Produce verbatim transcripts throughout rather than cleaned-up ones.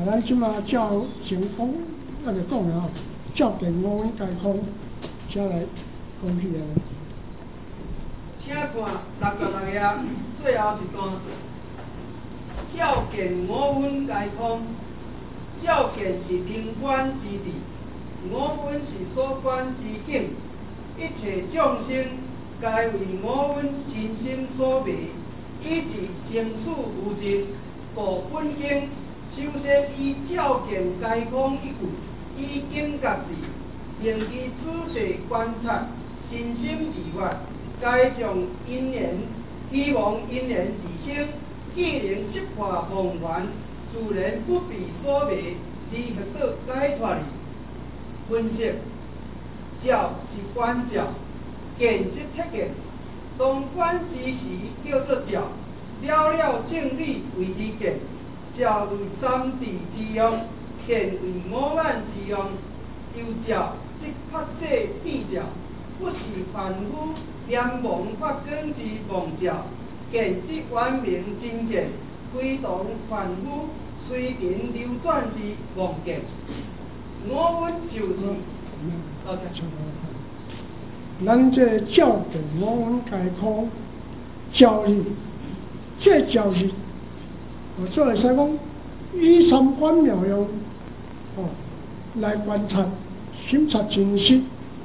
咱即马照前讲，那就讲了吼，照见五蕴皆空，才来讲起来。 请看六十六页最后一段，照见五蕴皆空，照见是灵观之地，五蕴是所观之境，一切众生皆为五蕴身心所迷，以致生死无尽。故本经首先以照见皆空一句，以境觉智，令其仔细观察，身心自觉。该将因缘，希望因缘自生，既能识破妄缘，自然不被所迷，而得到解脱哩。分析：照是观照，见即彻见。当观之时叫做照，了了正理为之见。照为三谛之用，见为五眼之用。由照即拍摄必照，不是凡夫念妄发光之妄照，见即圆明真见，非同凡夫随尘流转之妄见。五蕴就是，哦， 咱这照见五蕴皆空，照理，这照理，我做来使讲，以三观妙用，哦，来观察、审察真实。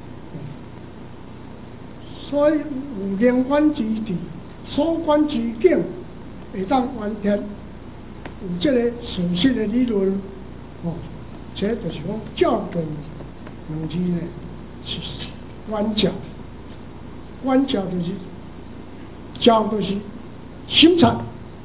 所以有灵观之地，所观之境，会当完全有这个事实的理论，哦，这就是讲照见两字呢，是观照，观照就是照就是审察，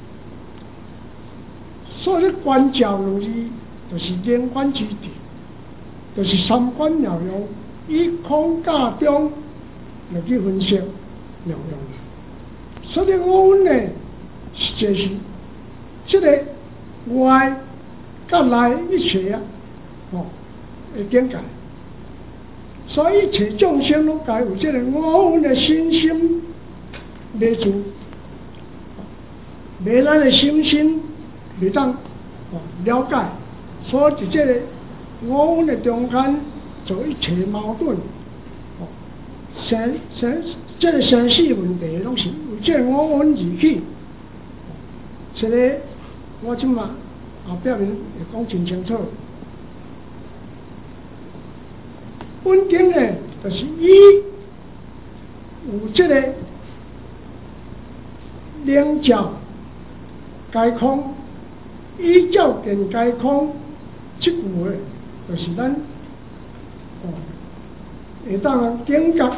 所以观照两字就是灵观之地，就是三观妙用，以空假中来去分析妙用。所以五蕴呢，就是这个外甲内一切啊，哦，的境界。所以一切众生拢该有这个五蕴的身心来住，未咱的心心未当哦了解，所以伫这个五蕴的中间做一切矛盾，哦，生生这个生死问题拢是由这个五蕴而起。这个我即马后壁面会讲真清楚。本经呢，就是以有这个灵照皆空，以照见皆空，这句话就是咱哦会当境觉，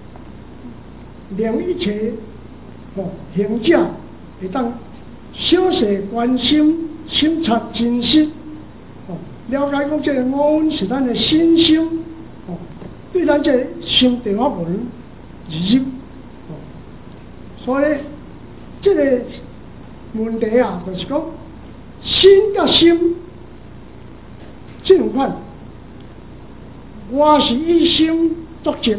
令一切哦行者会当小细观心，审察真实，哦，了解讲这个五蕴是咱的身心。哦，对咱这心地法门而入，哦，所以这个问题啊，就是讲心甲心这两款，我是以心作则，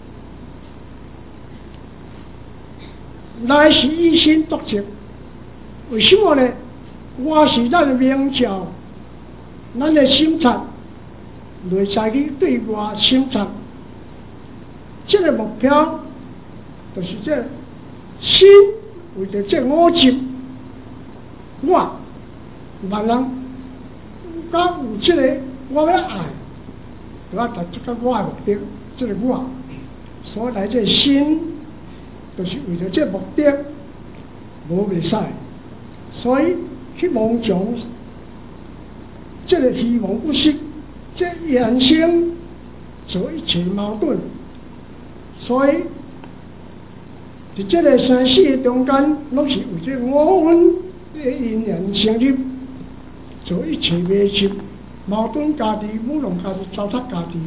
内是以心作则。为什么呢？我是咱的明照，咱的审察。来采去对外审查，这个目标就是这个心为着这五执，我万人甲有这个我要爱，就要达这个我的目的，这个我，所以来这心就是为着这目的，无袂使，所以去妄想这个虚妄不实。这衍生做一切矛盾，所以在这个生死的中间，拢是为这五蕴的因缘成立，做一切迷执、矛盾家己、舞弄家己、糟蹋家己，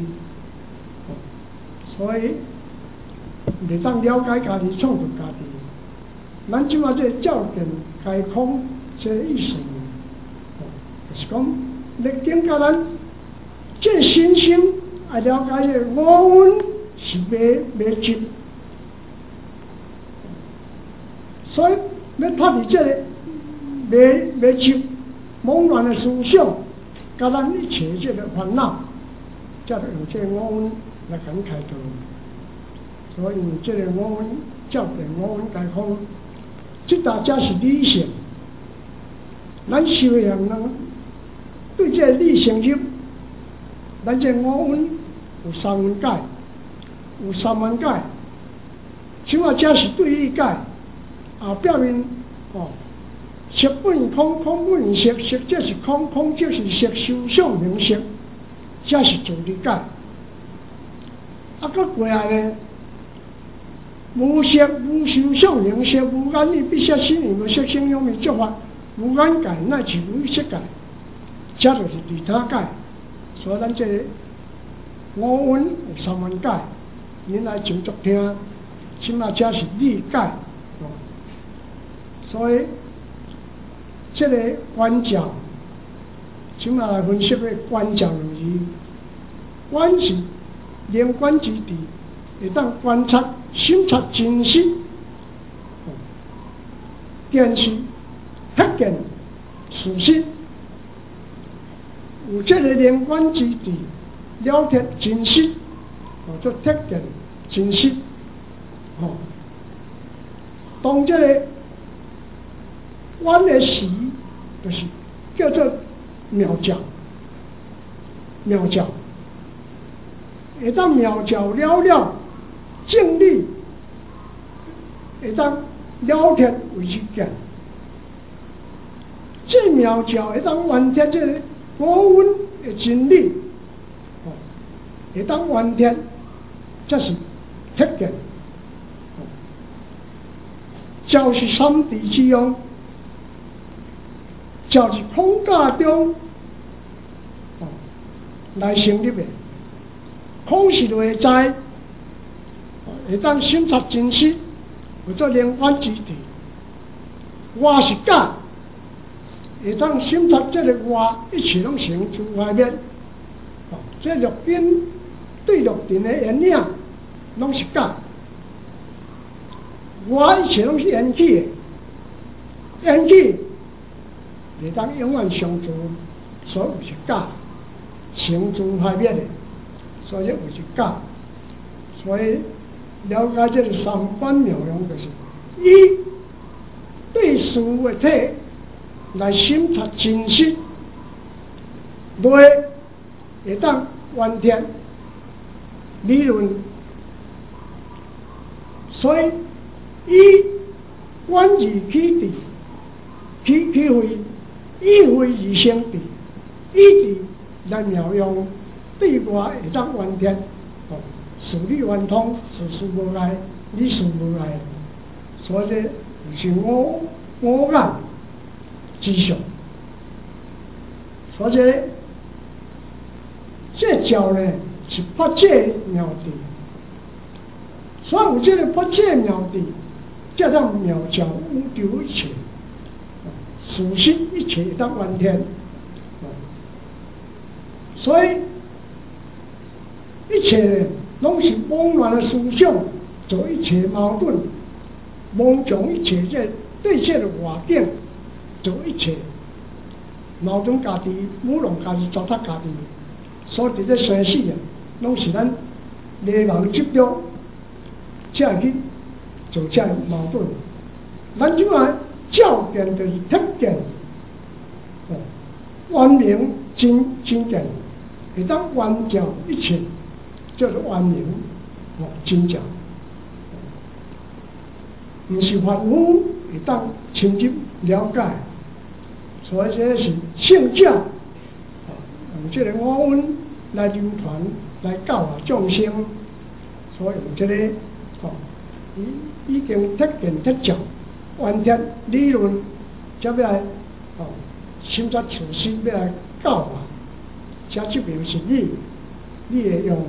所以袂当了解家己、创造家己。咱即马这照见皆空，这个意思，就是讲你境界咱。这身心爱了解这五蕴是迷迷执，所以要脱离这个迷迷执、妄乱的思想， 甲咱一切这个烦恼，才用这个五蕴来甲咱开导。所以这个五蕴照见五蕴皆空，这大才是理性。咱修行人对这个理性入，咱这五蕴有三分解，有三分解，即话才是对立解。啊，表面哦，色本空，空本色，色即是空，空即是色，受想行识，才是自理解。啊，搁过来呢？无色无受想行识，无眼耳鼻舌身意，无色声香味触法，无眼界乃是无色界，这就是利他界。所以咱这个五蕴有三分解，原来真足听，起码这是理解。哦，所以这个观照，起码来分析个观照两字，观是连观之地，会当观察。审察真实，见是发见事实，有这个连观之地，了解真实，哦，做发见真实，哦，当这个观的时，就是叫做妙照，妙照，会当妙照了了。正理会当了脱为之见，这妙照会当完全这个五蕴的真理，哦，会当完全，这是发见。哦，照是三谛之用，照是空假中，哦，来成立的，空是内在。会当审察真实，或者连观之地，外是假，会当审察这个外一切拢成自外面。哦，这六根对六尘的缘影，拢是假，外一切拢是缘起的，缘起会当永远相助，所以是假，成自外面的，所以为是假，所以。了解这个三观妙用，就是一对事物的体来审察真实，内会当完全理论，所以以观而起谛，起起会以会而生谛，以谛来妙用，对外会当完全。哦，事理圆通，事事无碍，理事无碍，所以这就是五五眼之上。所以这这照呢是发界妙谛，所以有这个发界妙谛，才当妙照宇宙一切，事实一切会当完全。所以一切拢是妄乱的思想，做一切矛盾，妄将一切这对这个环境做一切矛盾家己、舞弄家己、糟蹋家己，所以这生死啊，拢是咱迷茫执着，才会去做这矛盾。咱即摆照见就是特见，哦，圆明真真见，会当圆照一切。叫做圆明，哦，真照，唔是凡夫会当深入了解，所以这是圣者，哦，用这个五蕴来流传，来教化众生，所以用这个，哦，已已经特见特照，完全理论，才要来，哦，审查处事，要来教化，这即表是你，你会用。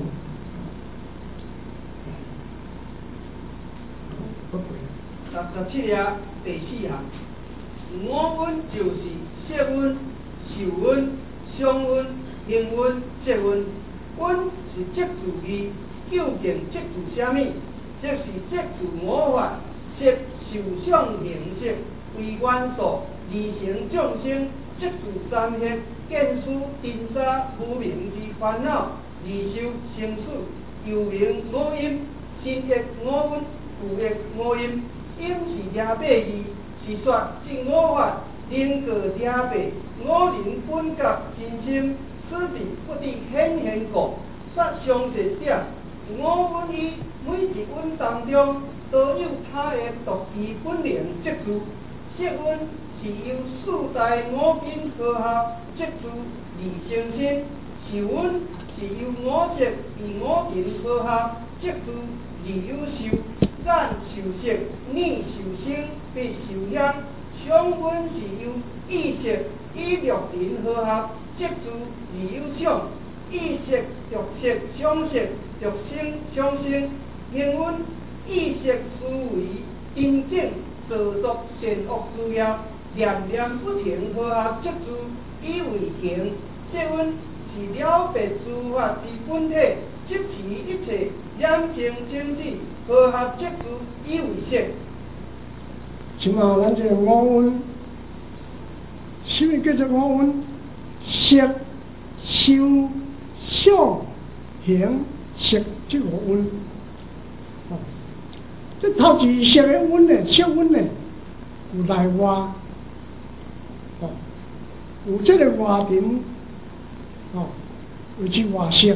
六十七页第四项，五蕴就是色蕴、受蕴、想蕴、行蕴、识蕴。蕴是即自义，究竟即自啥物？即是即自我法，色受想行识为元素，而成众生即自三业， 见思尘沙无明之烦恼，而受生死，有名五阴，心液五蕴，有液五阴。阴是廿八义，是说这五法能过廿八，五人本觉真心，此地不知显现故。说详细点，五蕴于每一蕴当中，都有它的独异本能接住。色蕴是由四大五根和合接住而成身，受蕴是由五色与五尘和合接住而有受。眼受色，耳受声，鼻受香，香薰是由意识与六尘和合接住而有想，意识着色相识，着声相生，行阮意识思维真正做作善恶之业，念念不停和合接住以为行。色阮是了别诸法之本体，即其一切两情精子和合接住以为色。 即嘛，咱这五蕴，什么叫做五蕴？色、受、想、行、识这五蕴。哦，这头一色的蕴呢，色蕴呢，有内外，哦，有这个外尘，哦，有这外色。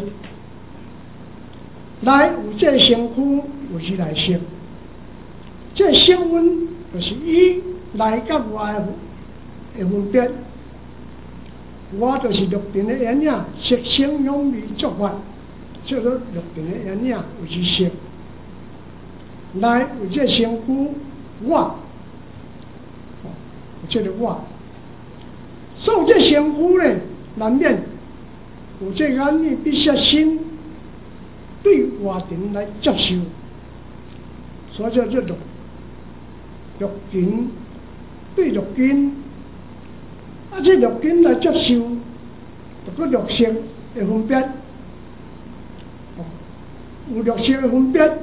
内有这个身躯，有这内色。这色蕴就是以内甲外的分别。我就是六尘的眼影，色声香味触法，叫做六尘的眼影，有这色。内有这身躯，我，哦，有这个我。所以这身躯呢，难免有这眼耳鼻舌身对外尘来接受，所以叫做六六根对六根，啊，这六根来接受，就个六色的分别，哦，有六色的分别，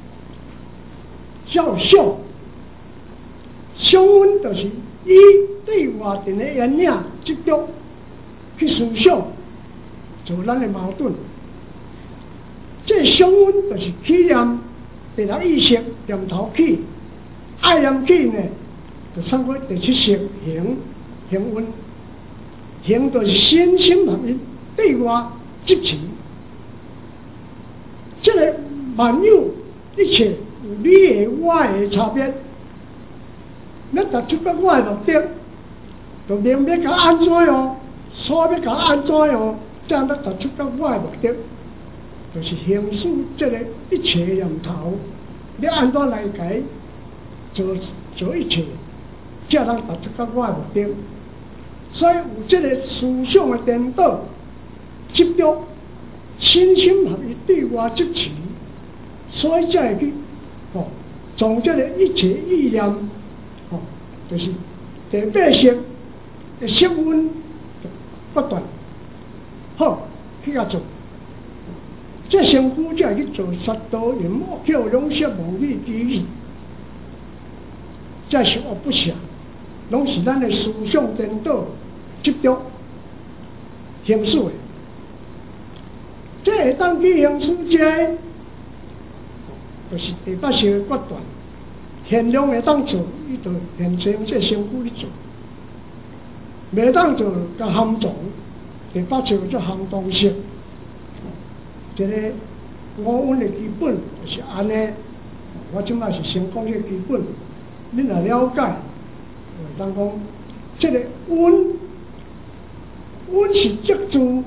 叫想，想阮就是以对外尘的眼影执着去思想，做咱的矛盾。这想阮就是起念，第六意识念头起，爱念起呢，就参过第七识行行运，行就是身心合一，对外执持。这个万有一切有你的我的差别，要达出个我的目的，就明要甲安怎样，所要甲安怎样，这样要达出个我的目的。就是形塑这个一切念头，你按怎来解做做一切，才能达出到我的目的。所以有这个思想的颠倒、执着、身心合一对外执持，所以才会去哦，从这个一切意念哦，就是第八识的色蕴不断好去甲做。这身躯才会去做杀刀淫恶叫两色妄语绮语，这是恶不善，拢是咱的思想颠倒、执着形式的。这会当去形式这个，就是第八识的决断。限量会当做，伊就现前用这身躯去做；袂当做，甲含藏。第八识叫含藏识。这个五蕴的基本就是安尼，我即摆是先讲这个基本，你若了解，会当讲这个蕴，蕴是接住，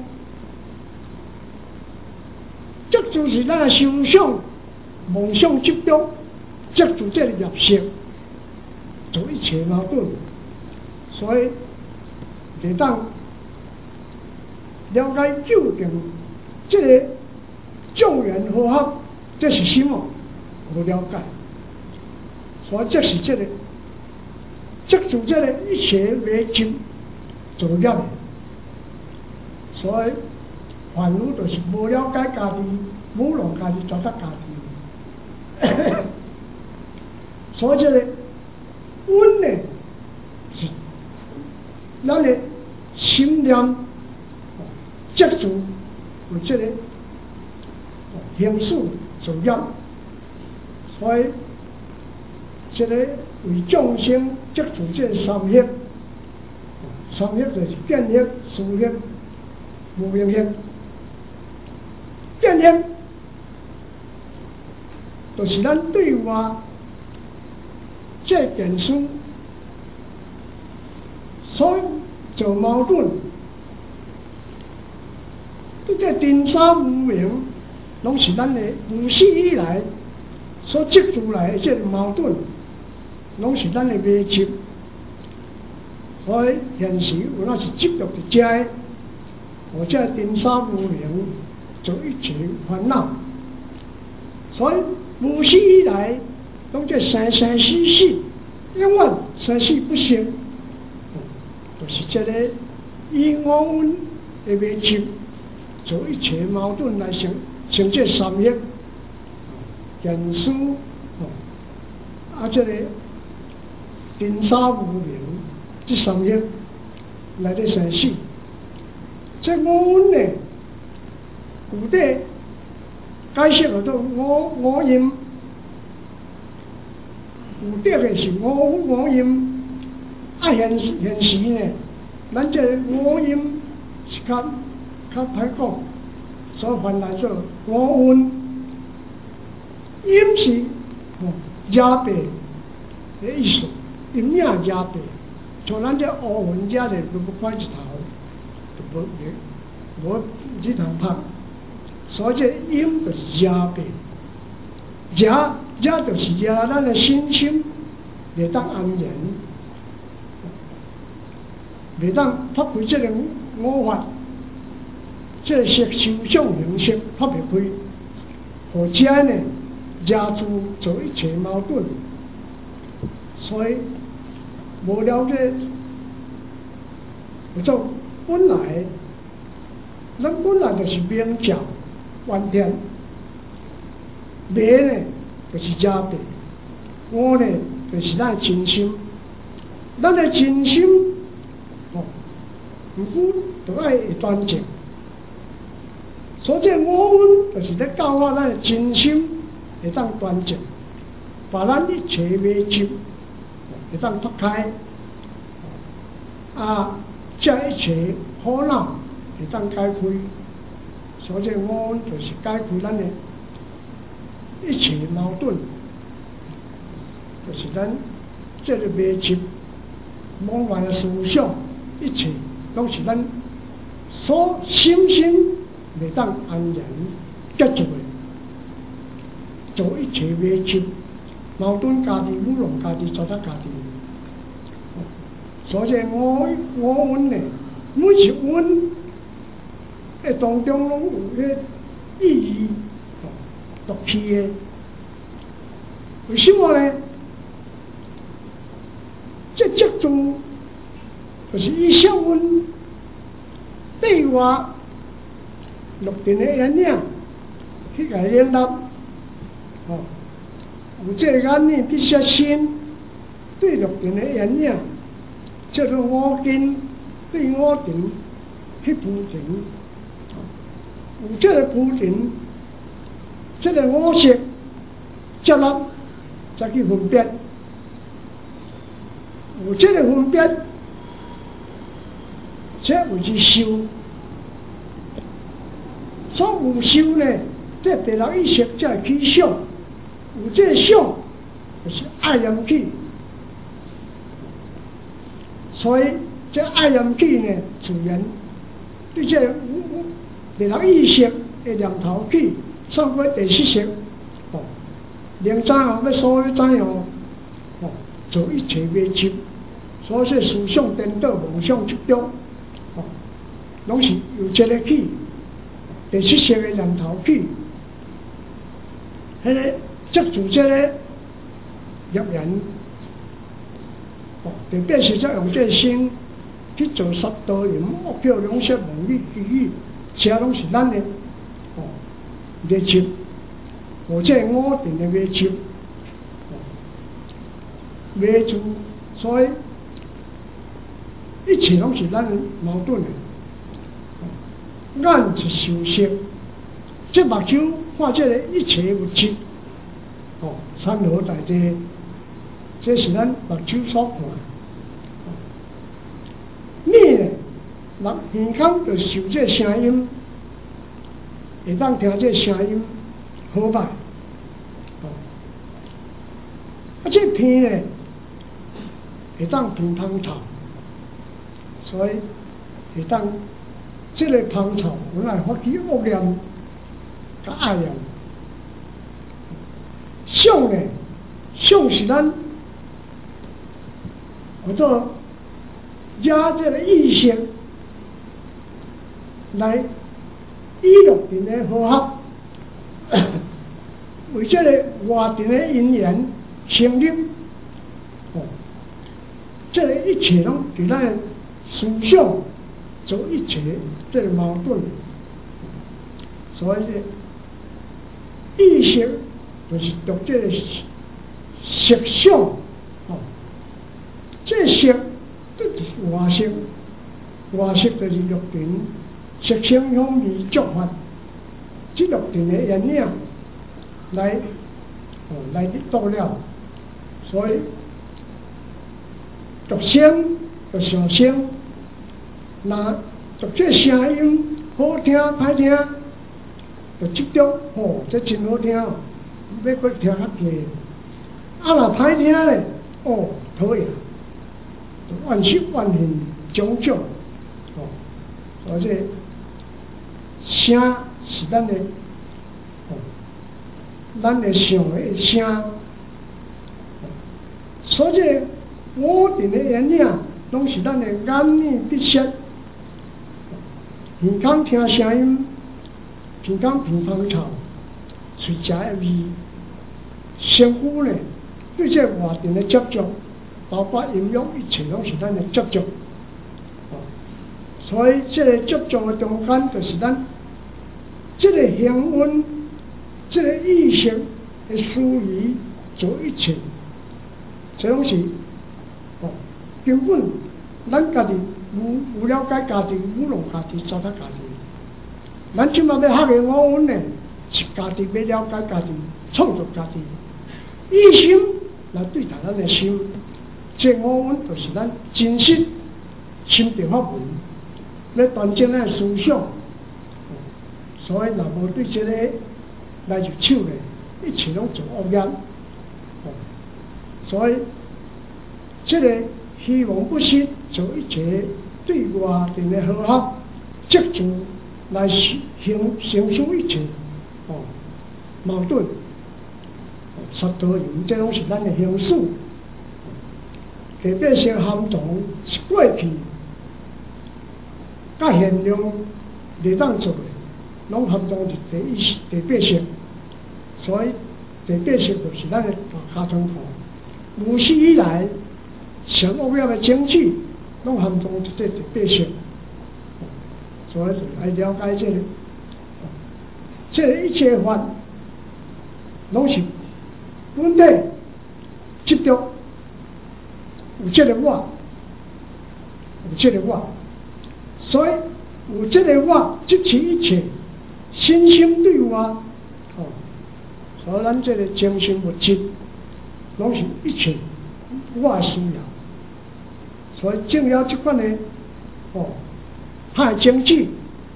接住是咱的思想、梦想执着，接住这个业识，做一切矛盾，所以会当了解究竟这个。众缘和合，这是什么？无了解，所以这是这个，接住这个一切为真做业的。所以凡夫就是无了解家己，无让家己找到家己。所以这个温呢，是咱的心念接触有这个形式主要，所以这个为众生接触这三业，三业就是见业、思业、无明业。见业就是咱对外这件事所做矛盾，对这真三无明，拢是咱的有史以来所积出来的这个矛盾，拢是咱的迷执。所以现时有那是执着伫遮的，或者真三无明做一切烦恼。所以无史以来，拢这生生死死，永远生死不息。就是这个以我们的迷执，做一切矛盾来成成这三业，现实啊，这个真三无明这三业来的生死，这我们呢，古代解释了到我我因，有啲嘅是我我因。啊，现现时呢，咱这我因是较较歹讲，所翻来做我运，因是哦加倍的意思，因命加倍，像咱这乌云加的都不快一头，都无无一头拍，所以这因就是加倍，加加就是加咱的心情，会当安然。袂当发挥这个我法，这个色受想行识发袂开，或者呢，加诸做一切矛盾，所以无了解，我做本来，咱本来就是明照完天，迷呢就是加倍，我呢就是咱真心，咱的真心。毋过，就爱会端正。所以我们就是咧教我咱的真心会当端正，把咱一切迷执会当脱开，啊，这一切苦恼会当解开。所以我们就是解开咱的一切矛盾，就是咱这个迷执、妄外的思想，一切。拢是咱所心心袂当安然结束的，做一切迷执、矛盾家己、污弄家己、糟蹋家己。所以我我运呢，每一运的当中拢有迄意义，独去的。为什么呢？这集中。就是以小运对外六尘的眼影去甲联络，哦，有这个眼影去摄心，对六尘的眼影，叫做五根对五尘去铺陈，有这个铺陈，这个五色接纳再去分别，有这个分别。这为之修，所有修呢，这第六意识才会起想，有这个想，就是爱念起。所以这爱念起呢，自然对这第六意识的念头起，送过第四识，哦，连怎样要所有怎样，哦，做一切迷执，所以思想颠倒，妄想执着。拢是由这个起，第七识的念头起，迄个接触这个业缘，哦，特别是则用这个心去做杀盗淫、恶口、两舌、妄语、绮语，这拢是咱的哦迷执，或者五尘的迷执，迷住，所以一切拢是咱矛盾的。 眼是受色，这目睭看这个一切物质，哦，山河大地，这是咱目睭所看。耳呢，目耳孔就受这声音，会当听这声音好歹。哦，啊，这鼻呢，会当闻芳草，所以会当这个芳草有来发起恶念，甲爱念。相呢，相是咱叫做加这个意识来娱乐人的和合，为这个外地的因缘成立。哦，这个一切拢伫咱的思想做一切这个矛盾，所以这意识就是读这个色相。哦，这色这就是外色，外色就是六尘，色声香味触法，这六尘的原影来哦来度了，所以读声就上声，那读这声音好听歹听，就执着哦，这真好听，要搁听较济。啊，若歹听咧，哦，讨厌，怨气怨恨种种，哦，而且声是咱的，哦，咱的想的声，所以五尘的原影，拢是咱的眼耳鼻舌，耳孔听声音，鼻孔闻芳草，嘴食的味，身躯呢对这外尘的接触，包括音乐，一切拢是咱的接触。哦，所以这个接触的中间，就是咱这个香温，这个意识的思维做一切，这拢是哦根本咱家己无无了解家己，无弄家己，糟蹋家己。咱即马要学的五蕴呢，是家己要了解家己，创造家己。意心来对待咱的心，这五蕴就是咱真实心地法门，要端正咱的思想。哦，所以若无对这个来入手呢，一切拢做恶业。哦，所以这个希望不失做一切对外境的和合，接住来行成就一切哦矛盾。杀多淫，这拢是咱的形式，特别是含藏是过去，甲现量袂当做的，拢含藏是第一第八识，所以第八识就是咱的大家通课。无始以来，上恶业的经济，拢含藏是这第八识，所以来了解这个，这个一切法，拢是。本体执着有这个我，有这个我，所以有这个我，即其一切心心对我，哦，所以咱这个精神物质，拢是一切我需要，所以正了这款的哦，派经济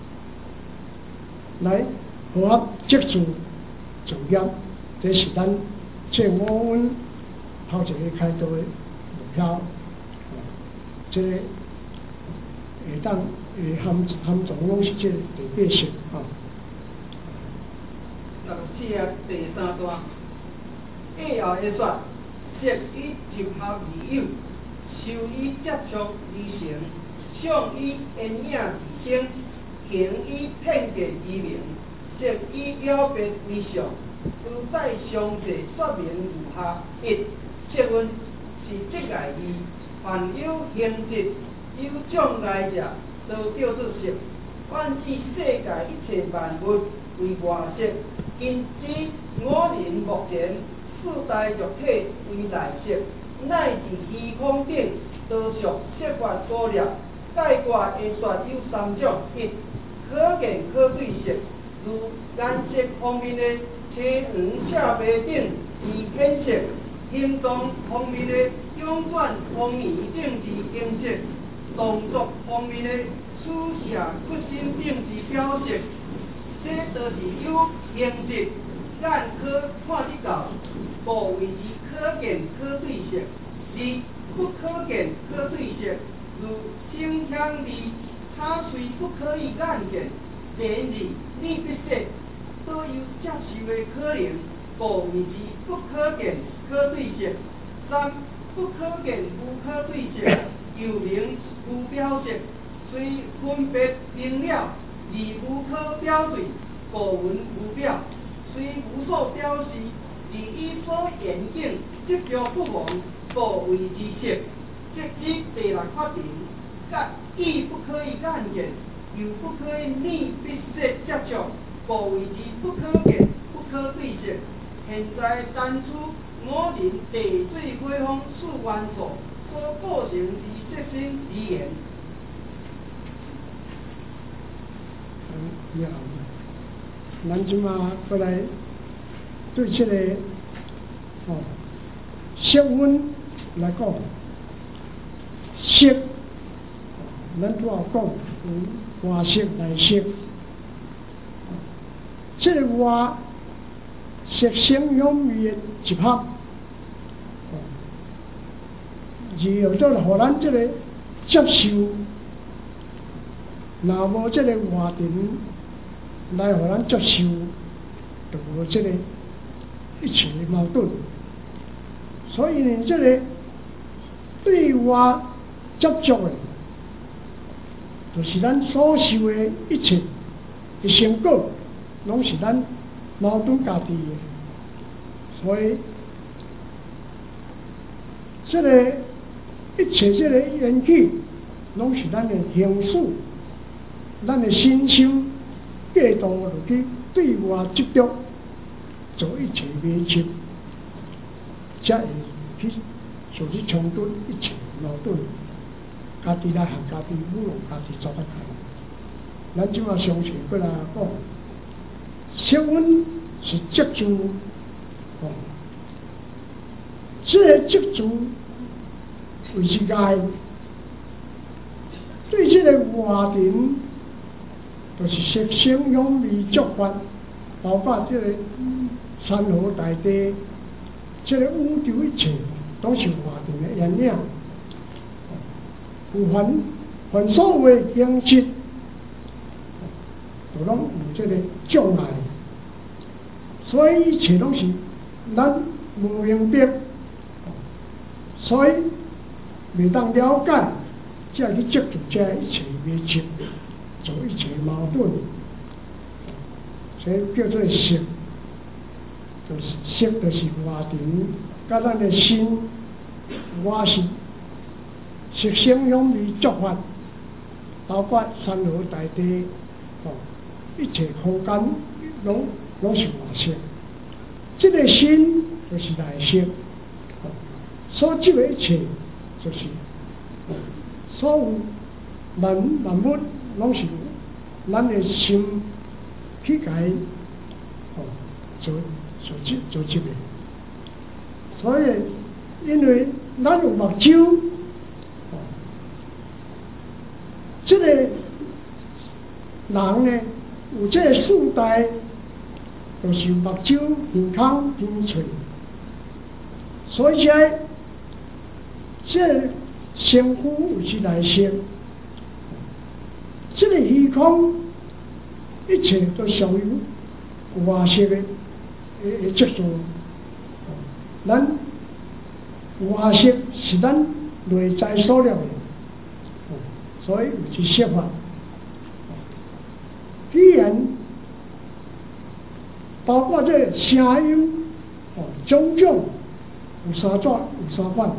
来和合接触重要，这是咱。这五蕴头一个开导的目标，哦，这个会当会含含藏拢是这个第八识啊。 六四啊，第三段，以后会说，色以集合而有，受以接触而成，相以因影而生，形以片见而明，色以了别而相。如在详细说明如下：一、色蕴是即外义，凡有形质、有障碍者，都叫做色。泛指世界一切万物为外色，因指五仁目前四大肉体为内色，乃至虚空顶多属色法所料。概括会说有三种：一、 可见可对色，如颜色方面的青黄赤白等之浅色，行动方面的臃肿红圆等之颜色，动作方面的取下骨心等之表色，这都是有形质，咱可看得到，部位之可见可对色，二不可见可对色，如声腔二。它虽不可以眼见，然而你必说都有接受的可能，故为之不可见可对色。三不可见无可对色，又名无表色，虽分别明了，而无可表对，故闻无表。虽无所表示，而以所言境执着不亡，故为之色。即指第六法庭。亦不可以眼见，又不可以逆必色接触，故为之不可见，不可对色。现在单出我人地水火风四元素所构成之色身之言。 嗯，好。咱即马过来对这个哦色温来讲，色。咱拄好讲，有外色内色，这个外色声香味的集合，然后再来互咱这个接受，若无这个外庭来互咱接受，就无这个一切的矛盾。所以呢，这个对外接触的。就是咱所受的一切的成果，拢是咱矛盾家己的，所以这个一切这个缘起，拢是咱的形式，咱的心性过度落去对外执着，做一切迷chấp，才会去造成冲突，一切矛盾。家己来和家己侮辱家己做得开，咱即马详细过来讲，色温是接触，哦，这个接触为是爱，对这个外庭，就是色声香味触法，包括这个山河大地，这个宇宙一切，都是外庭的原料。有凡凡所有的形质，都拢有这个障碍，所以一切拢是咱无明白，所以未当了解，才去接触这一切迷chấp，做一切矛盾，所以叫做色，就是色，就是外庭，甲咱的心，我是。色声香味触法，包括山河大地，哦，一切空间拢拢是外色。这个心就是内色，哦，所执的一切就是，哦，所有万万物拢是咱的心去解，哦，所所执所执的。所以，因为咱有目睭。这个人呢，有这个四大，就是目睭、耳孔、鼻嘴，所以说，这身躯是内色，这个虚空一切都属于外色的的接触。咱外色是咱内在所了的。所以有去说法，既然包括这声音，哦，种种有三种，有三款。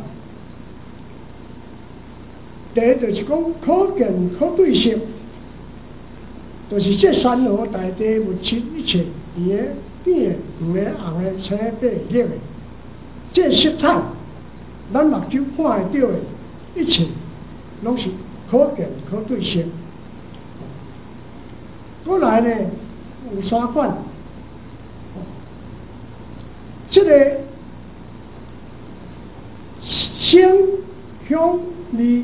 第一就是讲可见可对色，就是这山河大地物质一切，伊个变黄的、红的、青白绿的，这色彩，咱目睭看得到的一切，拢是。可见可对色， 过来呢有三款，哦，这个声香味，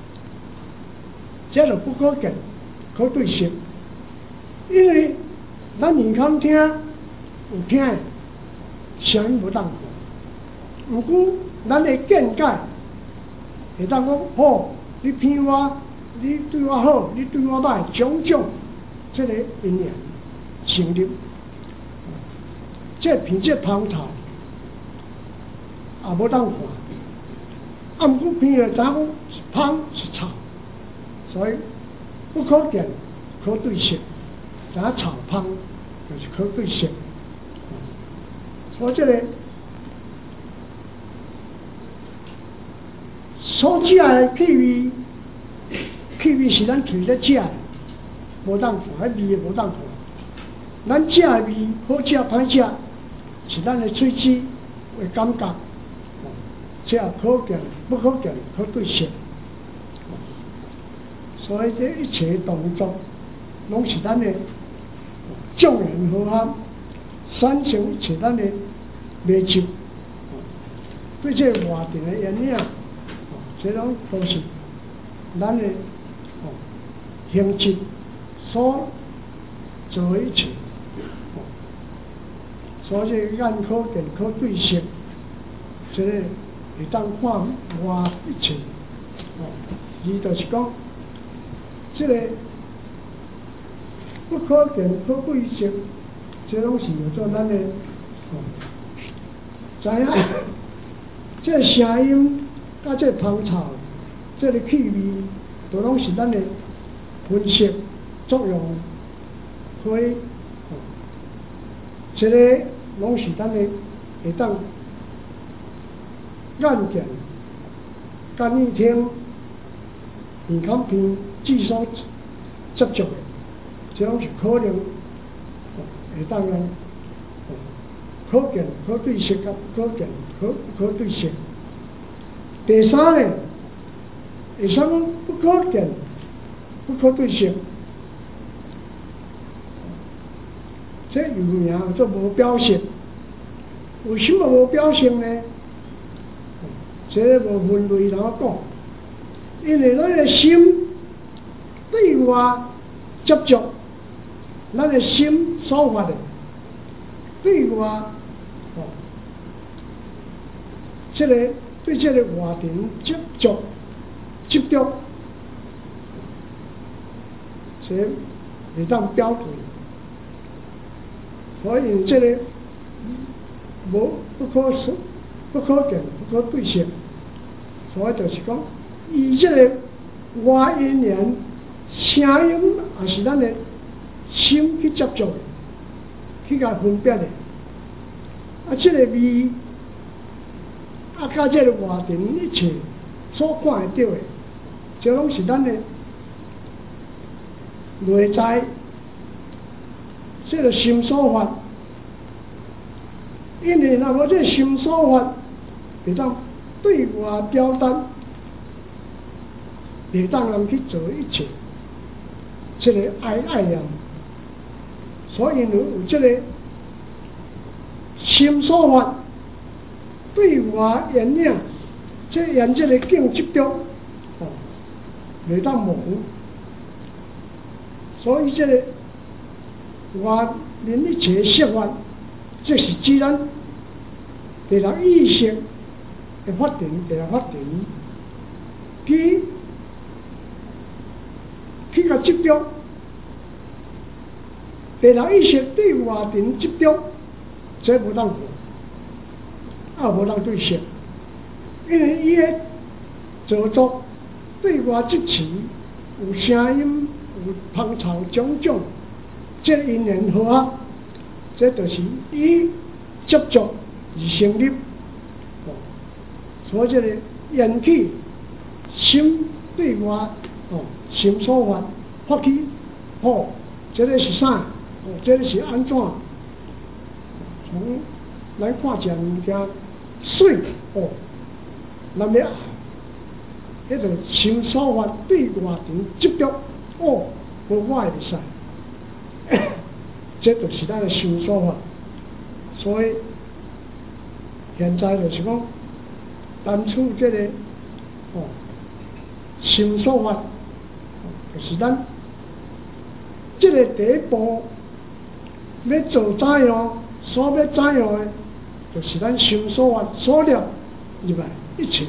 这就不可见，可对色，因为咱耳孔听有听的，声音无当看。如果咱的见解会当讲好，你骗我，你对我好，你对我歹，种种这个因缘成立，这凭这旁头也无当看。啊，毋过偏了，知影讲是芳是草，所以不可见可对色，知影草芳就是可对色。所以这个所食的气味，气味是咱嘴咧食的，无当看，迄味无当看。咱食的味好食歹食，是咱的喙齿的感觉。这可见不可见可对色，所以这一切动作，拢是咱的众缘和合，产生一切咱的迷执。对这外定的原因，这种都是咱的形质所做的一切。所以眼可见可对色，这个会当看外一切，哦，伊就是讲，这个不可见可对色，这拢是有做咱的，哦，知影，这个声音甲这个芳草，这个气味，都拢是咱的分析作用，所以，哦，这个拢是咱的会当。眼见、甲耳听、耳孔鼻智所接触的，这拢是可能会当咱可见可对色，甲不可见可可对色。第三呢，会使讲不可见不可对色，这有名做无表性。为什么无表性呢？这个无分类通讲，因为咱的心对外接触，咱的心所发的对外，哦，这个对这个外庭接触执着，这会当标准，所以这个无不可说。不可见，不可对色，所以就是讲，以这个外因缘声音也是咱的心去接触的，去甲分别的。啊，这个味，啊，甲这个外庭一切所看会到的，这拢是咱的内在，这个心所发。因为若无这心所发，会当对外表达，会当人去做一切，这个爱爱念，所以有有这个心所发，对外言领，这沿这个境执着，哦，会当模糊，所以这个外面一切色法。这是自然，第六意识的发展，第六发展，去去甲执着，第六意识对外庭执着，这无当看，也无当对色，因为伊的造作对外即持有声音、有芳草种种，这因缘合合。这就是以接触而成立，哦，所以这个缘起心对外，哦，心所发发起，哦，这个是啥？哦，这个是安怎？从咱看一物件水，哦，那么迄个心所发对外庭执着，哦，无我会使， 这就是咱的修说法。所以现在就是讲，单处这个哦修说法，就是咱这个第一步要做怎样，所要怎样的，就是咱修说法所了入来一切。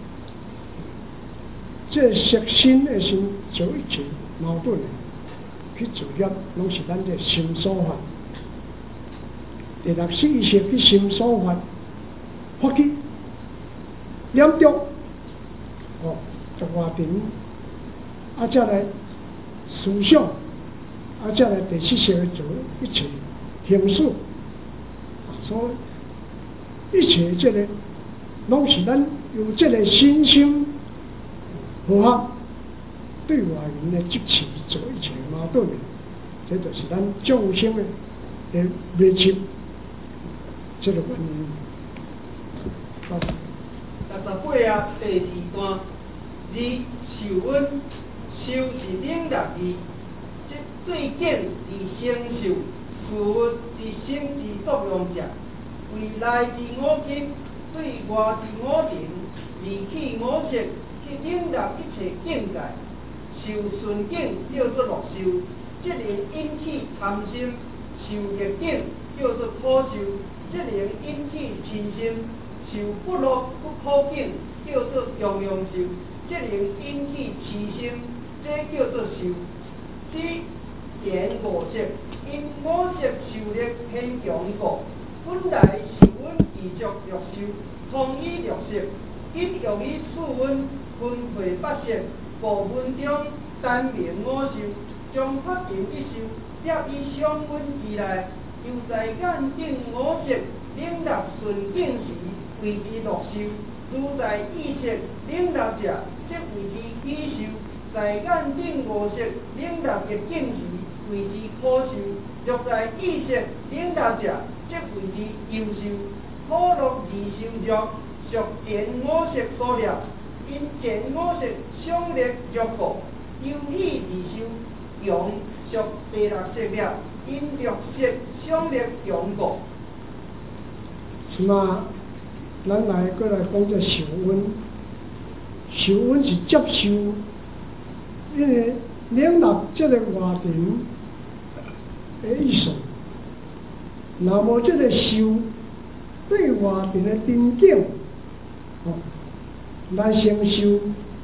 这色心的心就一切矛盾的去自业，拢是咱这心所法。第六识意识去心所法，发起了着，哦，就话定，啊，再来思想，啊，再来第七识做一切形式，啊，所以一切这个拢是咱用这个心心。符合对外缘的支持做一切矛盾的，这就是咱众生的的内心这个原因。好， 六十八啊，第二段，二受温，受是冷热义，即最简是承受，事物是生之作用者，为内之五气，对外之五灵，离起五色。冷热一切境界，受顺境叫做乐受，即能引起贪心；受逆境叫做苦受，即能引起嗔心；受不乐不苦境叫做中庸受，即能引起痴心，这叫做受。此言五色，因五色受力偏强故，本来受温宜作乐受，通以乐色，因用于处温。分配八色，部分中单明五受，将法定一受列于相温之内，又在眼顶五色冷热顺境时为之乐受；如在意识冷热者，则为之喜受；在眼顶五色冷热逆境时为之苦受；若在意识冷热者，则为之忧受。苦乐二受弱，属前五色所料。因前五色相力弱故，忧喜二受强，属第六色了。因六色相力强故。 是嘛？咱来过来讲这受温，受温是接受，因为冷热这个外庭的意思。那么这个受对外庭的环境，哦。来承受，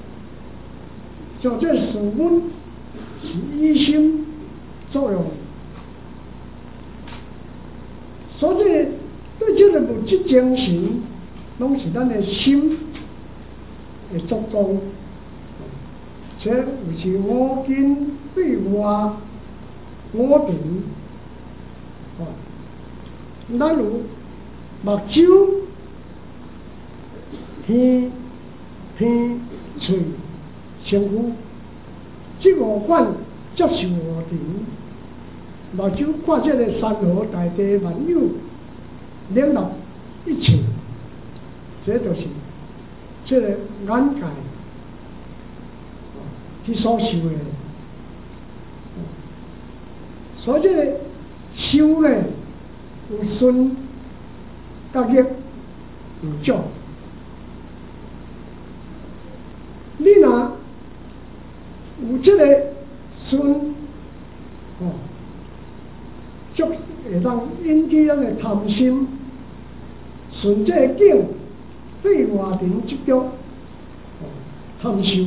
像这受温是依心作用，所以对这个物质精神，拢是咱的心的作用。这有是五根对外五庭，哦，咱有目睭、耳。鼻、嘴、身躯，这五感接受五庭，目睭看这个山河大地万有，冷热一切，这就是这个眼界去所受的。所以这个受呢，有顺甲逆，有障。你若有这个顺，哦，足会当引起咱的贪心，顺这个境对外庭执着，哦，贪受。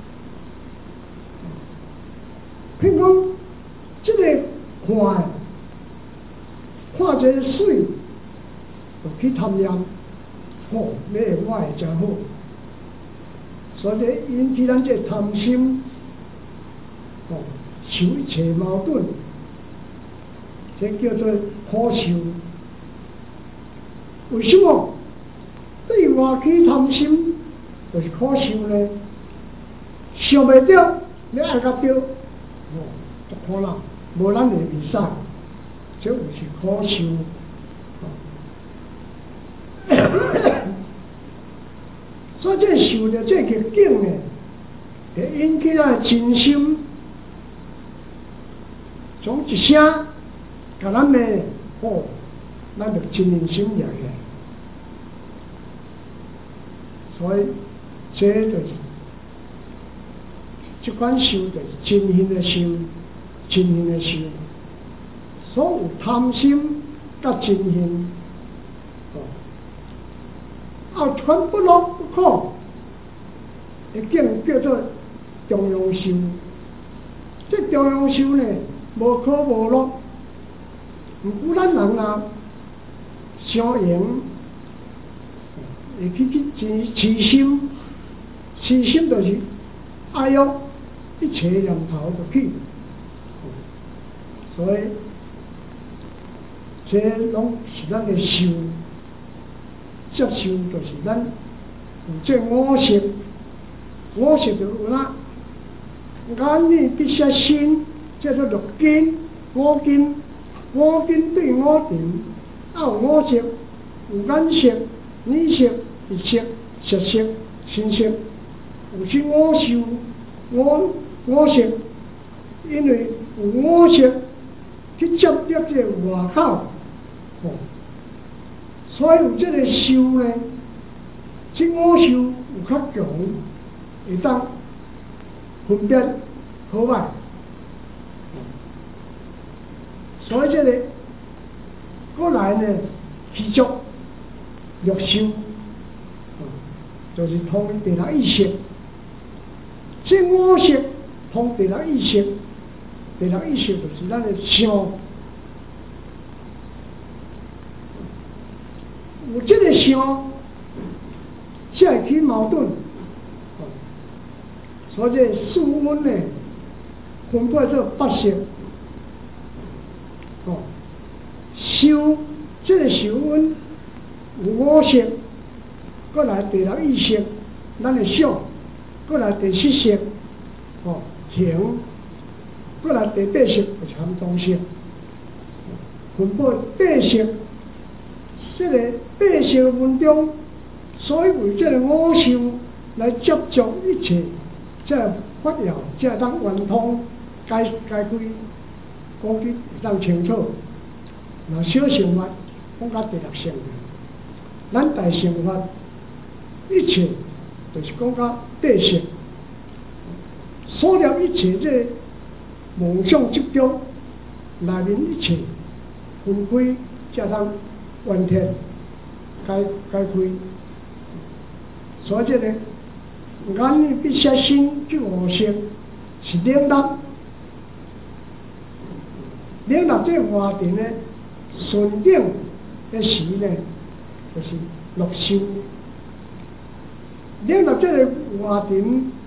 譬如讲，这个看，看这个水，就去贪念，哦，你会我会真好。所以引起咱这贪心，哦，受一切矛盾，这叫做苦受。为什么对外去贪心就是苦受呢？想袂到，你爱甲对，哦，就苦啦，无咱会袂使，这就是苦受。所以这受着这逆境呢，会引起咱的真心，从一声甲咱的好，咱就真认心起来。所以，这就是这款修，就是真心的修，真心的修。所有贪心甲真心，哦，啊，全不乐不可，会叫叫做中庸修。这中庸修呢，无可无乐。毋过咱人若相缘，会去去痴痴心，痴心就是爱欲一切念头就去，所以这拢是咱的修，接受就是咱有这五识，五识就有哪眼耳鼻舌身，叫做六根，五根。五根对五尘，啊有五色，有眼色、耳色、鼻色、舌色、身色，有这五受、五五色，因为有五色去接触这外口，哦，所以有这个受呢，这五受有较强，会当分辨好歹。所以这个过来呢，持续六修，嗯，就是通第六意识。这五识通第六意识，第六意识就是咱的想，有这个想，才会起矛盾。嗯，所以这四温呢，分配做八识。哦，修这个修温有五识，过来第六意识，咱的想，过来第七识，哦行，过来第八识就是含中识，分配八识，这个八识分中，所以为这个五受来接触一切，这法要才当圆通解解开。讲起会当清楚，若小乘法讲到第六性，咱大乘法一切就是讲到八识，所了一切这梦想执着内面一切分开，才当完全解解开。所以这个眼耳鼻舌身这五识是领导。领导这话题呢，顺境的时呢，就是六修。领导这个话题，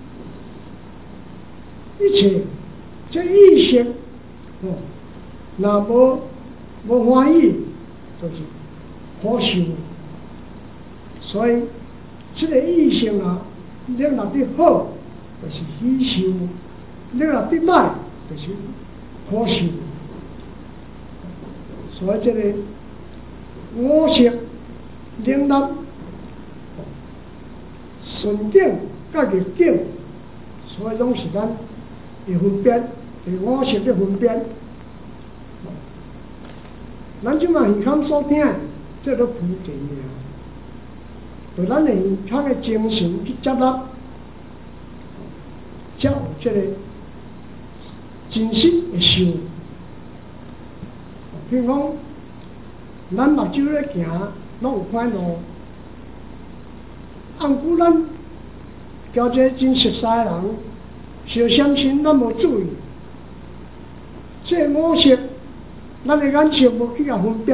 一切这意识，哦，若无无欢喜，就是好修。所以这个意识啊，领导的好，就是喜修；领导的歹，就是好修。所以这个五识领导顺境甲逆境，所以拢是咱会分辨，对五识的分辨。咱即马耳孔所听，这都菩提尔，就咱的耳孔的精神去接纳，才有这个真实的修。比如讲，咱目睭咧行，拢有看路。按古咱交这真熟悉的人，小闪身咱无注意，这五识，咱的眼色无去甲分别，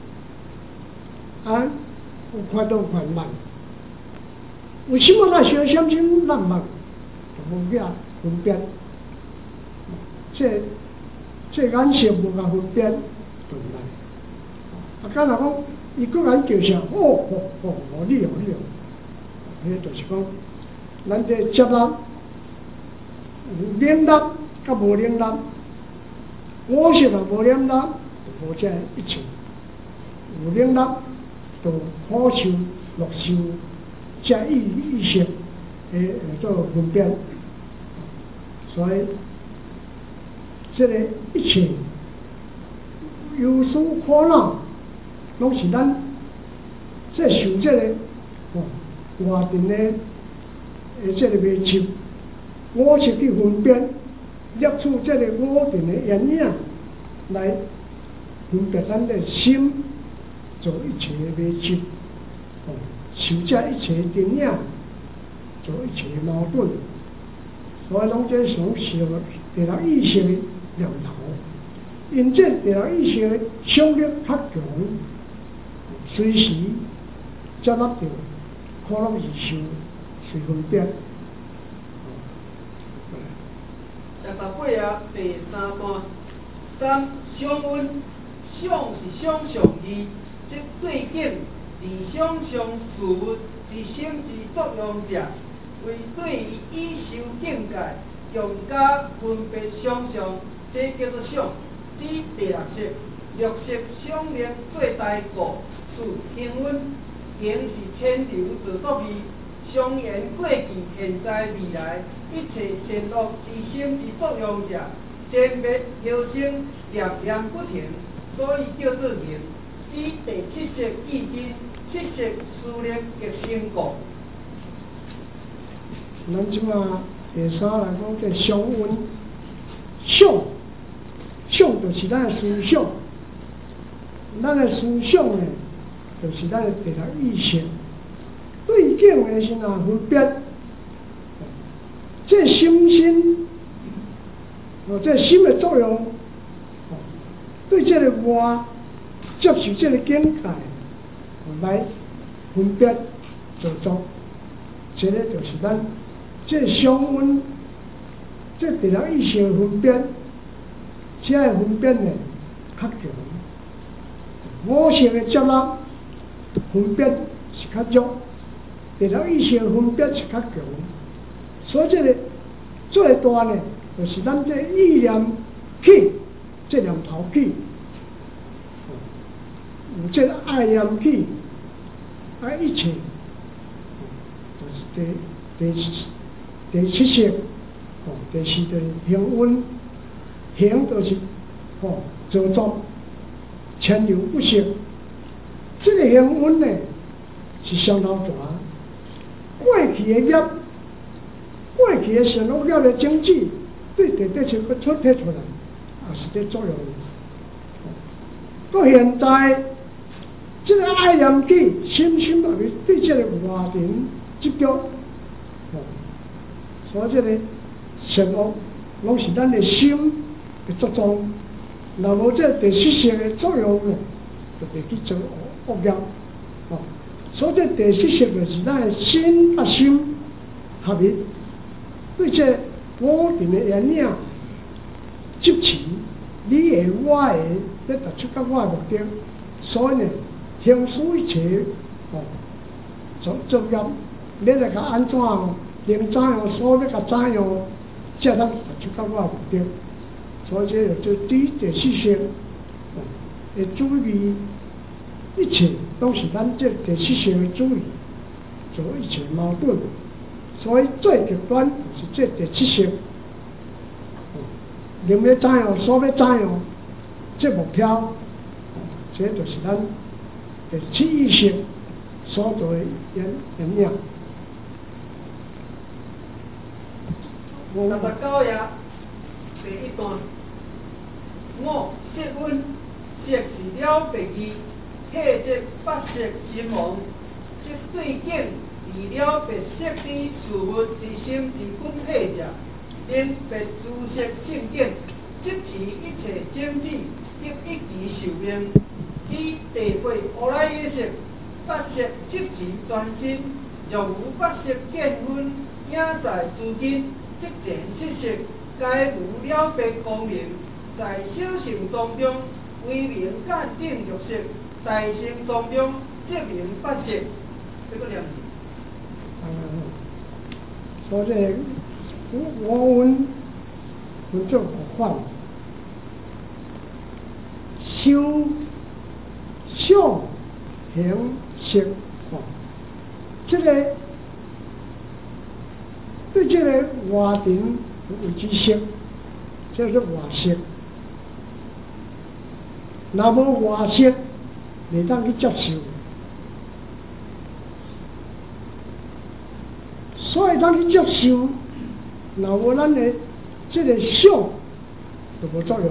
啊，有看到快慢。为什么咱小闪身咱慢，就无去甲分别？这这眼色无甲分别。啊，敢若讲，伊个人叫声，哦哦哦，哦你哦你哦，迄就是讲，咱这接纳、领纳甲无领纳，五识啊无领纳，就无这一切；有领纳，就好修、乐修，这意意识诶做分辨。所以，这个一切。 忧思苦恼，拢是咱这受这个哦外面的诶这个迷执，五色去分辨，摄取这个五面的原影来分别咱的心，做一切的迷执，哦，受这一切的电影，做一切的矛盾，所以拢这是拢是第六意识的念头。因这第六意识的想力较强，随时接纳到可能是受随分别。 十八啊，第三段，三想温，想是想象义，即对境伫想象事物之心之作用者，为对于已受境界强加分别想象，这叫做想。指第六识，六识想念最大故，是行温，行是牵流自作意，相沿过去、现在、未来。一切善恶之心之作用者，渐灭摇生，念念不停，所以叫做明。指第七识意经，七识思念极生故。 咱即马第三来讲，这想温，想，想就是咱的思想，咱的思想呢，就是咱的第六意识。对境的是哪分别？这心心，哦，这心的作用，哦，对这个外接受这个境界，来分别做作，这个就是咱这想温，这第六意识的分别，这个分别呢较强，五识的接纳分别是较弱，第六意识的分别是较强。所以这个最大呢，就是咱这意念起，这念头起，有这个爱念起，啊一切，就是第第第七识，哦，第四就是行温，行就是哦做作，牵流不息。这个行温呢是相当大，过去的业。过去的善恶了的经济，对第第七个出体出来，也是这作用。到现在，这个爱念起，深深入去对这个外面执着，哦，所以这个善恶，拢是咱的心的作用。若无这第七识的作用呢，就袂去做恶业，哦，所以这第七识就是咱的心甲心合一。对这五面的原影集齐，你的我的，要达出到我的目的，所以呢，行使一切哦，做作业，你来甲安怎哦，能怎样所要甲怎样，才能达出到我的目的。所以这就对第四识哦的注意，一切都是咱这第四识的注意，做一切矛盾。所以最极端是这第七识，能要怎样，所要怎样，这目标，这就是咱第七意识所做的原原因。 十八九页第一段，五色温，色是了别义，气即八色心王，即对境。而了别色之事物之心之本体者，因别诸色性境，即其一切经济得一级受命。指第八乌来耶识，八色即其全身，若无八色见分，影在诸根，即前七识，皆无了别光明，在小乘当中，为明见定六识；大乘当中，即明八识。这个两字。 嗯，所以这个我阮分做五款，修、想、行、识，哦，这个对这个外面有之识，叫做外识。 若无外色，袂当去接受。所以当去接受，若无咱的这个想，就无作用。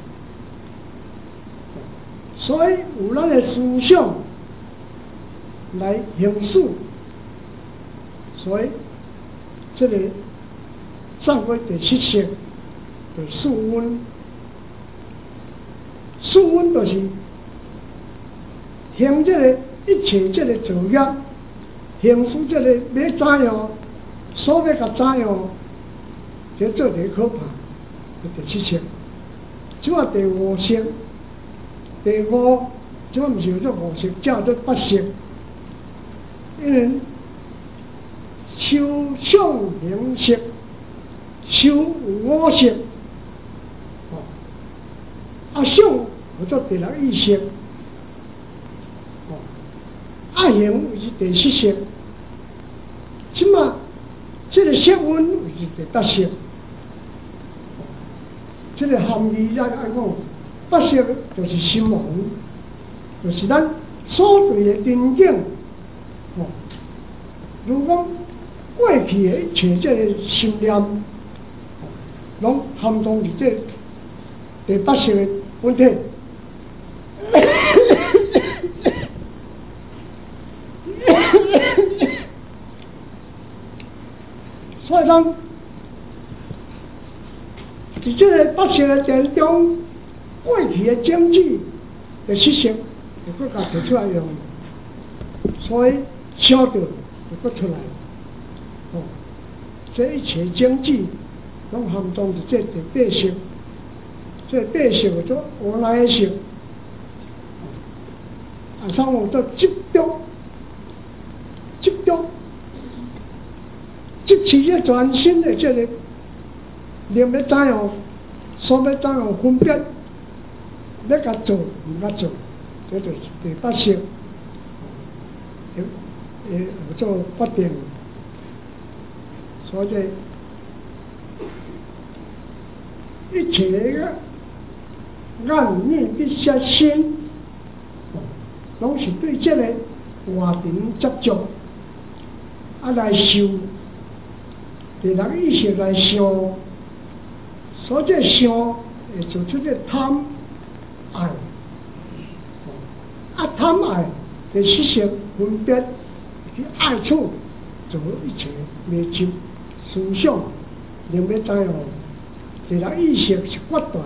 所以有咱的思想来形塑，所以这个上回第七式就数温，数温就是行这个一切这个作业，形塑这个要怎样，所要甲怎样，这做第可怕，第七式。即啊第五式。第五，即个毋是叫做五色，叫做八色。因为抽象形式，抽五色，哦，啊想叫做第六意识，哦，啊形是第七色。即嘛，这个色温是第八色，这个含义咱按讲。八色就是心王，就是咱所对的真境。哦，如讲过去的一切这个心念，哦，拢含藏伫这第八色的本体。所以讲，伫这个八色的当中。过去的经济的实行，就搁甲提出来用，所以晓得就搁出来。哦，这一切经济拢含藏伫这第八色，这八色叫做无赖色，啊，上有做执着，执着，执持这全新的这个，念要怎样，所要怎样分别。要甲做，毋甲做，这就是第八色，诶诶，做决定。所以一切个眼念必须心，拢是对这个活人执着，啊来受，第六意识来想，所以这想会做出这贪。爱，啊贪爱的实行分别，去爱处做一切迷执思想，令要知哦，第六意识是决断，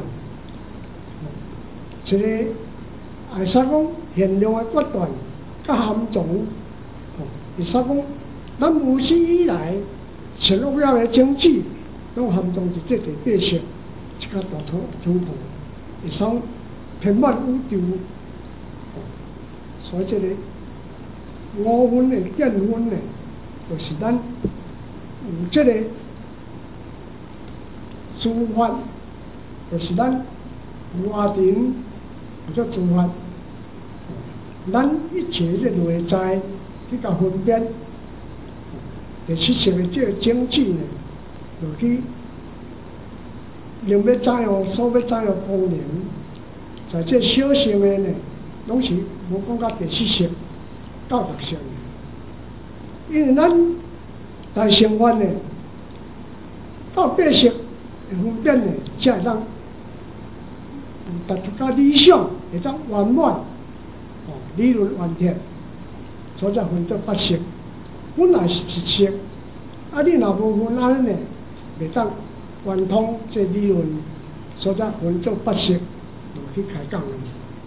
一个会使讲限量的决断，甲含藏，会使讲咱有史以来成恶了的经济，拢含藏伫这第八色，一个大土土土，会使。遍满宇宙，所以这个五分的见分的，就是咱有这个诸法，就是咱活人叫做诸法，咱一切这内在去甲分辨，第七色的这个经济呢，就去令要怎样，所要怎样功能。在这小乘的呢，拢是无讲到第七色、到六色的，因为咱大乘法呢，到八色的分辨呢，才会当达出较理想，会当圆满，哦，理论完全，所以才分做八色。本来是一色，啊，你若无分安尼呢，袂当圆通这理论，所以才分做八色。去开讲了。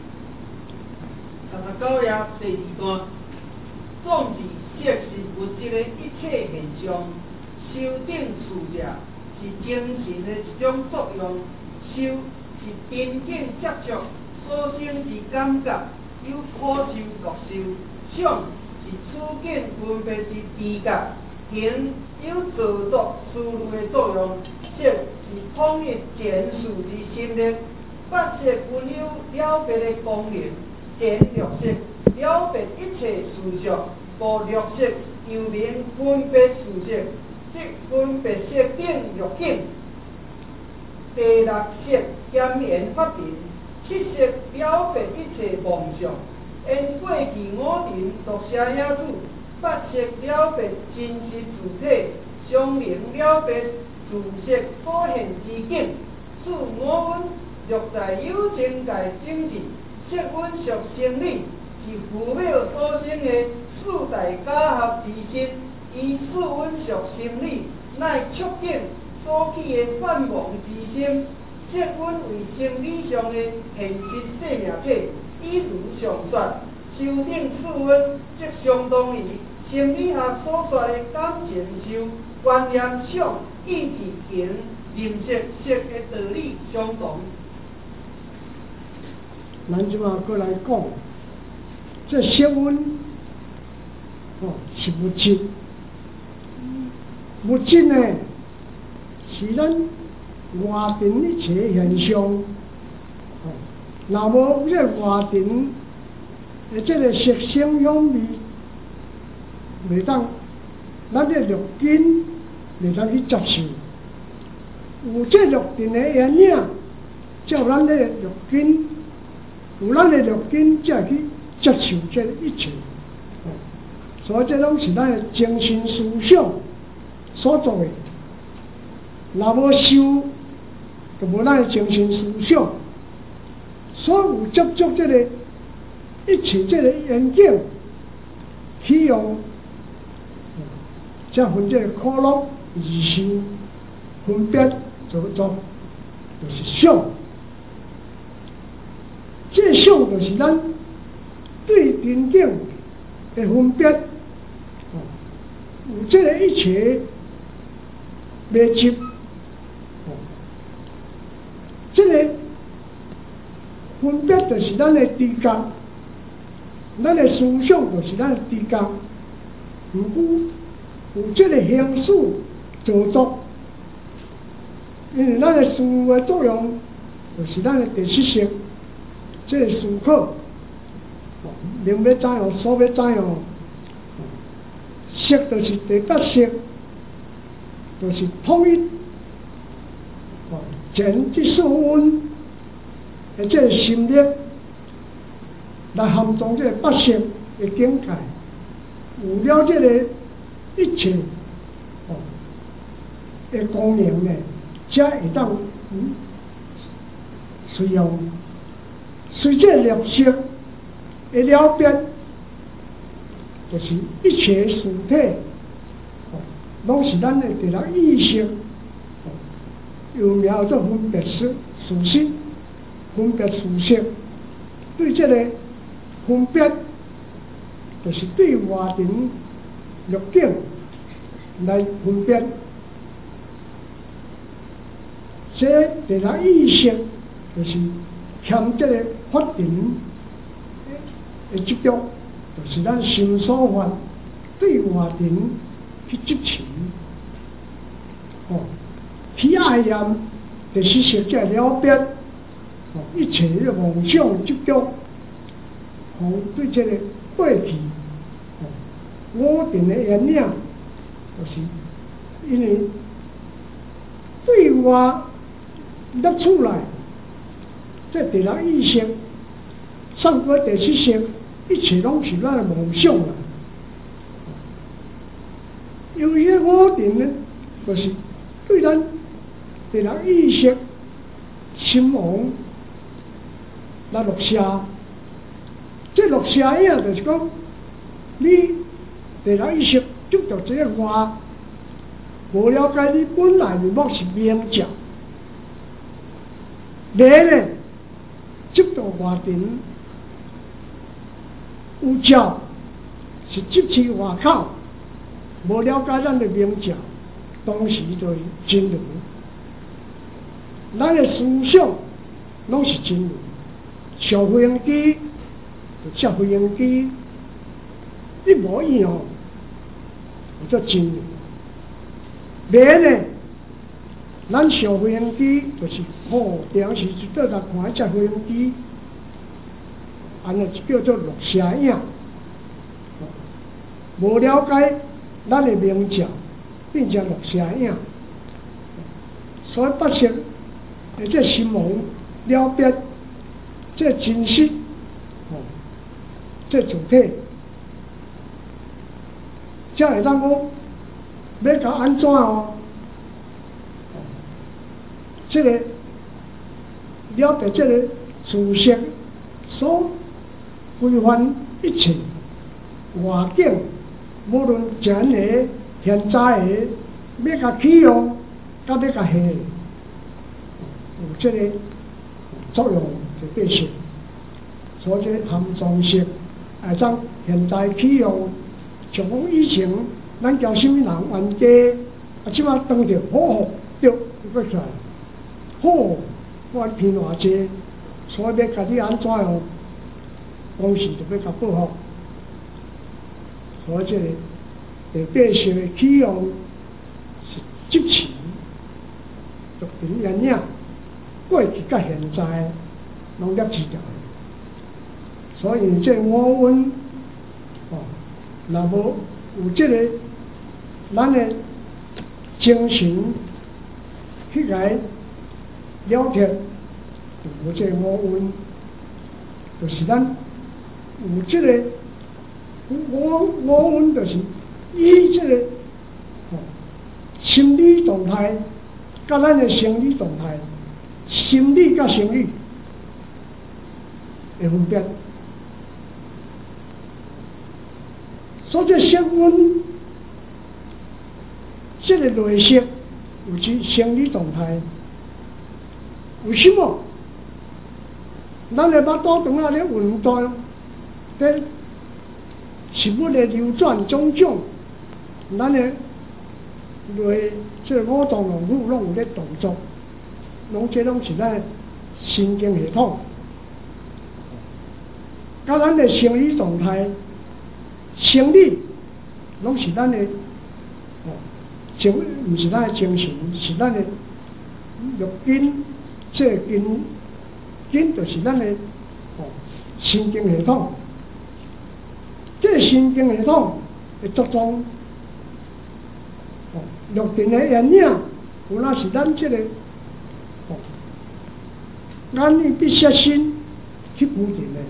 三十九页第二段，总之色是物质的一切现象，修顶事者是精神的一种作用，修是边境接触所生之感觉，有苦受、乐受；想是处境分别之知觉，形有造作思虑的作用，色是统一简述之心力。八色均有了别的功能，前六色了别一切事实，故六色又名分别事色，即分别色顶六境。第六色严言法定， 七色了别一切梦想，因过去五年读写野子，八色了别真实自体，双灵了别自色所现之境，使五蕴落在有情界政治，色蕴属生理，是父母所生的四大假合之心，以四蕴属心理，乃促进所起的泛妄之心。色蕴为生理上的现实生命体，以如上说，修正四蕴，即相当于心理学所说的感情受、观念想、意志行、认识识的道理相同。 咱即马过来讲，这色蕴哦是物质，物质呢是咱外尘一切现象，哦，若无这外尘的这个色声香味，袂当咱的六根袂当去接受。有这六尘的原因，才有咱的六根，有咱的六根才去接受这一切。哦，所以这拢是咱的精神思想所做的。若无修，就无咱的精神思想，所有接触这个一切这个环境，起用，才分这个苦乐二受，分别做做，就是想。这想就是咱对环境的分别，哦，有这个一切未接。这个分别就是咱的知觉，咱的思想就是咱的知觉。如果有这个形式造作，因为咱的思维作用就是咱的第七识，这个思考，明要怎样，所要怎样，识就是第八识，就是统一。前这四蕴的这个心力，来含藏这个八识的境界，有了这个一切哦的功能呢，才会当嗯使用。随这六识的了别，就是一切事体哦，拢是咱的第六意识。有名叫做分别识、事实、分别事实。对这个分别，就是对外尘六境来分别。这第六意识就是欠这个法尘的执着，就是咱心所法对外尘去执持，哦。去爱念，就是识这了别，哦，一切的妄想执着，哦，对这个过去，哦，我定的原因，就是因为对外拿出来，这第六意识，上过第七识，一切拢是咱的妄想啦。有些我定呢，就是对咱。第六意识、心王来落下，这落下影就是讲，你第六意识执着这个话，无了解你本来面目是明照，你呢执着外尘，有照是执持外口，无了解咱的明照，当时就真如。咱的思想拢是真如，小飞行机就小飞行机，一模一样，叫真如。别呢，咱小飞行机就是哦，当时一倒来看只飞行机，安尼就叫做落下影。无了解咱的明照，变成落下影，所以八识。而这心王了别， 这真实，哦，这主体，才会当讲要甲安怎哦？这个了解这个事实所规范一切外境，无论前的、现在的，要甲起用，甲要甲下，有这个作用就对性。所以这含藏式会当现在起用，像讲以前咱交什么人冤家，啊，即马当着好好对，又过出来。好，我骗偌济，所以要甲你安怎样，公司就要甲报复。所以这个地底性的起用是即时，逐凭原影，过去甲现在拢了知道。所以这五蕴，哦，若无有这个咱的精神去来了解，有这五蕴，就是咱有这个五五蕴，就是以这个哦心理状态，甲咱的生理状态，心理甲生理会分别。所以这色蕴，这个类型有其生理状态。为什么？咱的巴肚肠啊咧运动，咧食物的流转种种，咱的类这五脏六腑拢有咧动作，拢这拢是咱的神经系统，甲咱的生理状态、生理，拢是咱的哦精，唔是咱的精神，是咱的肉筋。这筋筋就是咱的哦神经系统，这神经系统会作用哦肉眼的眼影，有那是咱这个哦眼耳鼻舌身去固定的，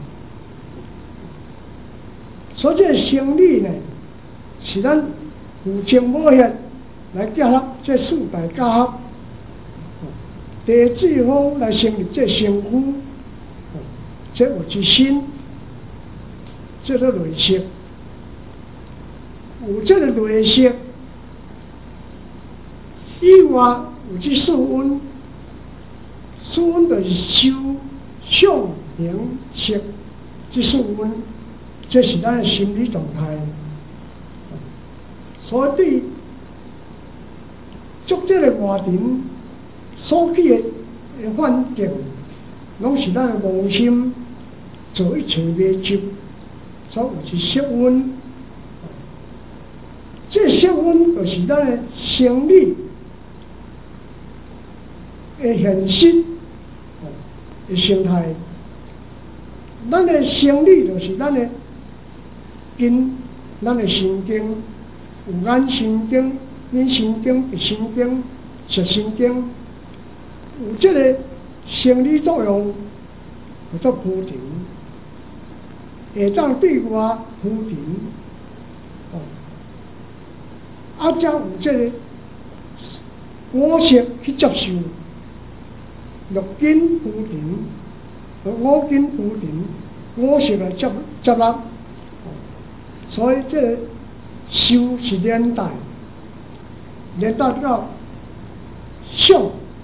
所以这生理呢是咱有情无血来结合这四大结合。地水火来成立这身躯，这有一身，这个类型，有这个类型以外，有这四蕴，四蕴就是受、想、行、识，这四蕴，这是咱的心理状态。所以对，足这个外庭。所起的环境，拢是咱的妄心做一切未执，所以有是色蕴。这色蕴就是咱的生理的现实的形态。咱的生理就是咱的筋，咱的神经，有眼神经、耳神经、鼻神经、舌神经。有这个生理作用，叫做铺陈，会当对外铺陈，哦，啊，才有这个五色去接受，六根铺陈，五根铺陈，五色来接接纳，哦，所以这个受是连带，连带到想。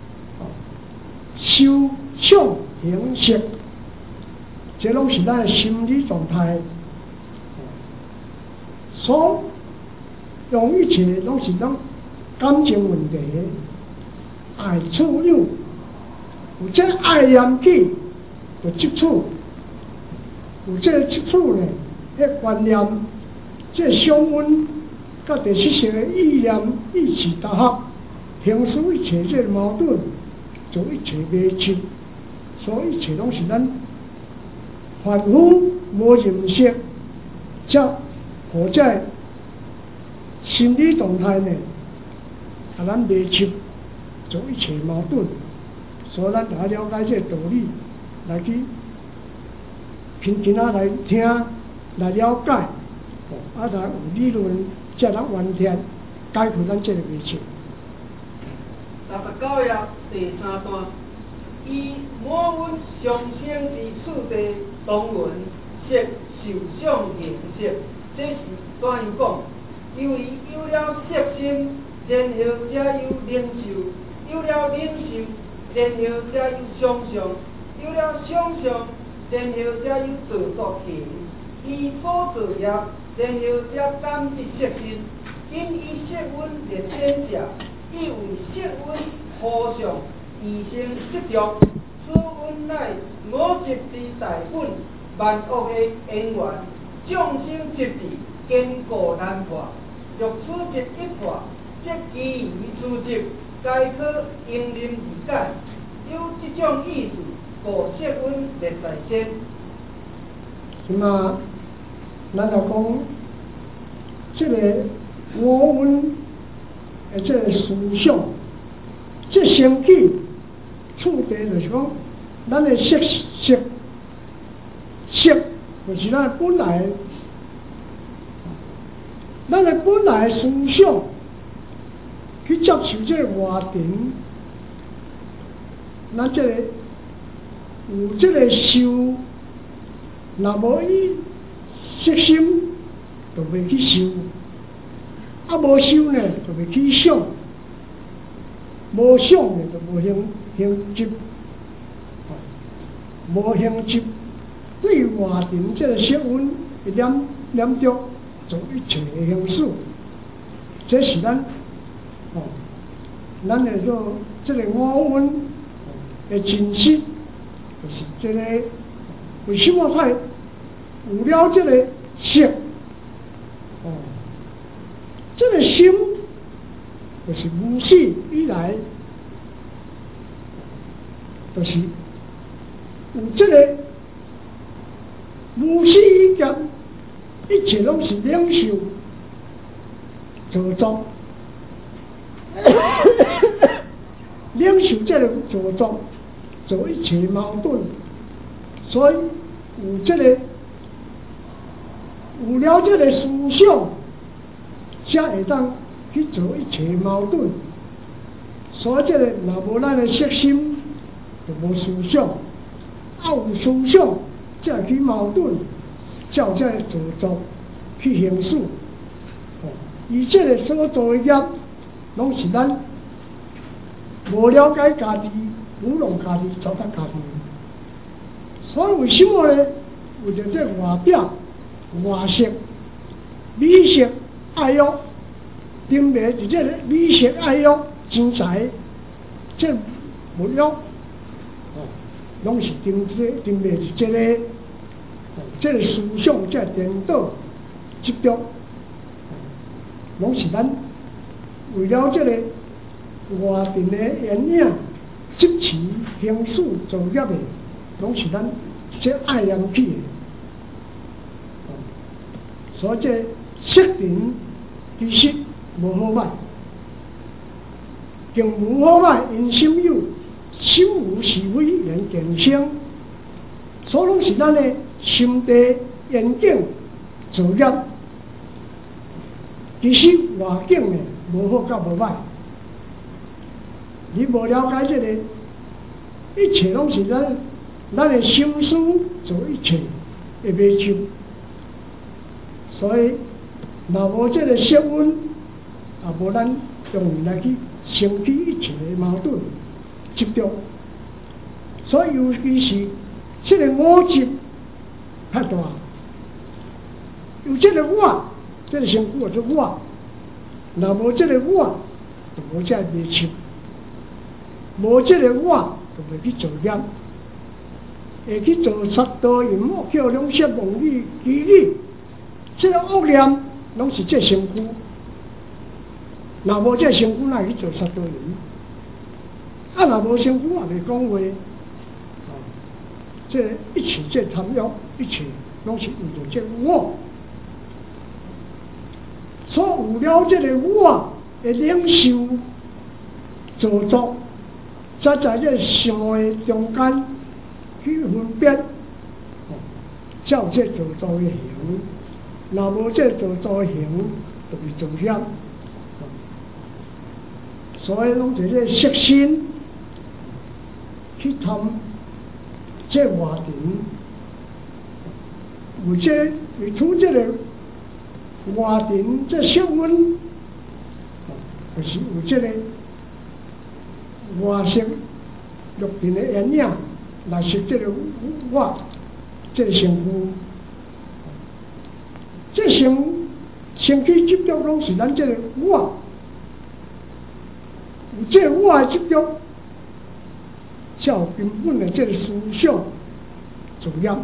受、想、行、识，这拢是咱的心理状态。所用一切拢是咱感情问题，爱处有，有这爱念起，就接触；有这接触呢，迄观念，这相温，甲第七识的意念意气搭合，形成一切这矛盾。做一切未执，所以一切拢是咱凡夫无认识，则何在心理状态呢？啊，咱未执，做一切矛盾，所以咱大家了解这道理，来去轻轻啊来听来了解，哦，啊来有理论才能完全解决咱这个问题。 六十九页第三段，以满文上升之次第同文设受想形式，这是怎样讲？由于有了色心，然后才有领受；有了领受，然后才有想象；有了想象，然后才有造作行。以所造业，然后才感知色心。因以色温列天下，亦为色温互相异性执着。此温乃五执之大本，万恶的因缘，众生执治坚固难破。若此执一破，则其余诸执皆可迎刃而解。有这种意思，故色温列在先。 那么，咱来讲，这个五蕴的这个思想，这升起处地就是讲，咱的色色色，就是咱本来，咱的本来的思想去接受这个外境，咱这个有这个受，若无伊色心，就袂去受。啊，无受呢，就袂去想；无想呢，就无行行执。无行执，对外庭这个色温一念念着，做一切的形式。这是咱哦，咱的做这个五蕴的真实，就是这个为什么会有了这个色？哦。这个心就是无始以来，就是有这个无始以前，一切拢是领受造作，领受这个造作，做一切矛盾，所以有这个有了这个思想。才会当去做一切矛盾，所以这个若无咱的色心，就无思想；啊有思想，才会去矛盾，才有这个造作去行事。哦，以这个所做的业，拢是咱无了解家己、糊弄家己、糟蹋家己。所以为什么呢？为着这外表、外色、美色。爱欲，顶面是这个美色爱欲钱财，这物欲，哦，拢是顶这顶面是这个，哦，这个思想这颠倒执着，拢是咱为了这个外面的原影执持行事造业的，拢是咱这爱人去的，哦，所以这色定。其实无好歹，更无好歹，因心有，心无是非，人健生，所拢是咱的心地严谨造业。其实外境呢，无好甲无歹，你无了解这个，一切拢是咱咱的心思做一切会袂受，所以。若无这个色温，也无咱容易来去升起一切的矛盾、执着。所以尤其是这个我执较大，有这个我，这个身躯就是我。若无这个我，就无这迷失；无这个我，就袂去做业，会去做杀盗淫魔、叫两舌妄语、绮语，这个恶念。拢是这身躯，若无这身躯，哪会去做杀盗淫？啊，若无身躯，也袂讲话。哦，这一切这贪欲，一切拢是为着这我。所以有了这个我的领受造作，才在这相的中间去分别。哦， 照这造作行，若无这造作行，就是造业。所以拢是咧色心去贪这外尘，有这为处这个外尘这色温，就是有这个外色六尘的原影来识这个我这个身躯，这身身躯执着拢是咱这个我。有这个我的执着，才有根本的这个思想作业。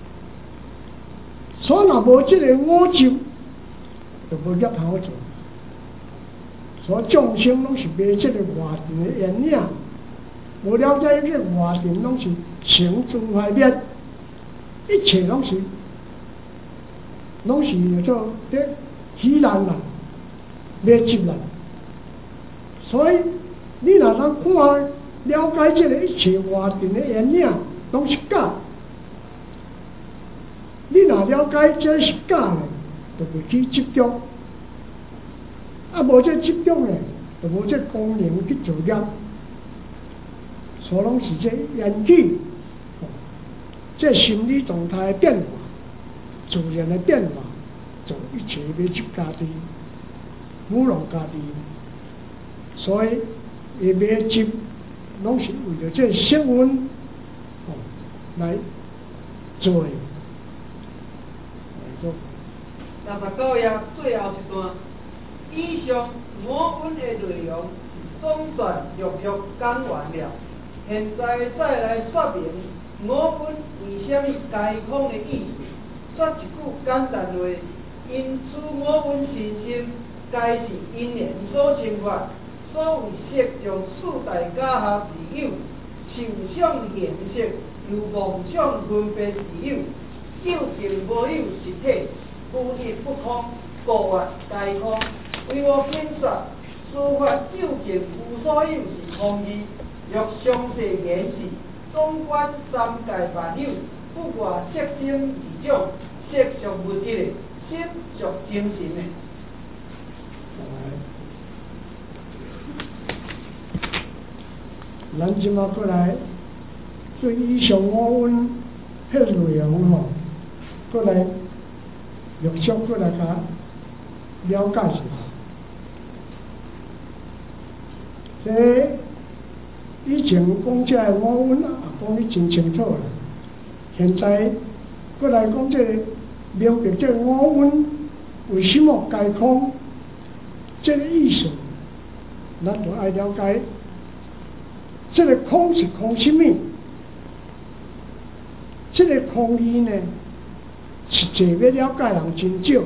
所以若无这个我执，就无业好做。所以众生拢是被这个外尘的原影，无了解这个外尘拢是成住坏灭，一切拢是拢是叫做咧喜难啦，灭执啦。所以你若通看了解这个一切外尘的原影，拢是假。你若了解这是假的，就袂去执着；啊，无这执着呢，就无这功能去做业。所拢是这缘起，这心理状态的变化，自然的变化，做一切要执家己，侮辱家己。所以，会灭执，拢是为了这色温哦来做的。 六十九页最后一段，以上我阮的内容总算陆续讲完了。现在再来说明我阮为什么该空的意思。说一句简单话，因此我阮身心该是因缘所生发。所谓色中四大假合之有，受想行识，由妄想分别之有，究竟无有实体，无一不空，故曰该空。为我经说，诸法究竟无所有是空义。若详细言示，总观三界万有，不外色心二种，色属物质的，心属精神的。 咱即马过来对以上我阮迄个内容吼，过来陆续过来甲了解一下。这以前讲这个我阮啊，讲得真清楚啦。现在过来讲这个明白这个我阮为什么该空，这个意思，咱就爱了解。这个空是空什么？这个空义呢，实际要了解人真少。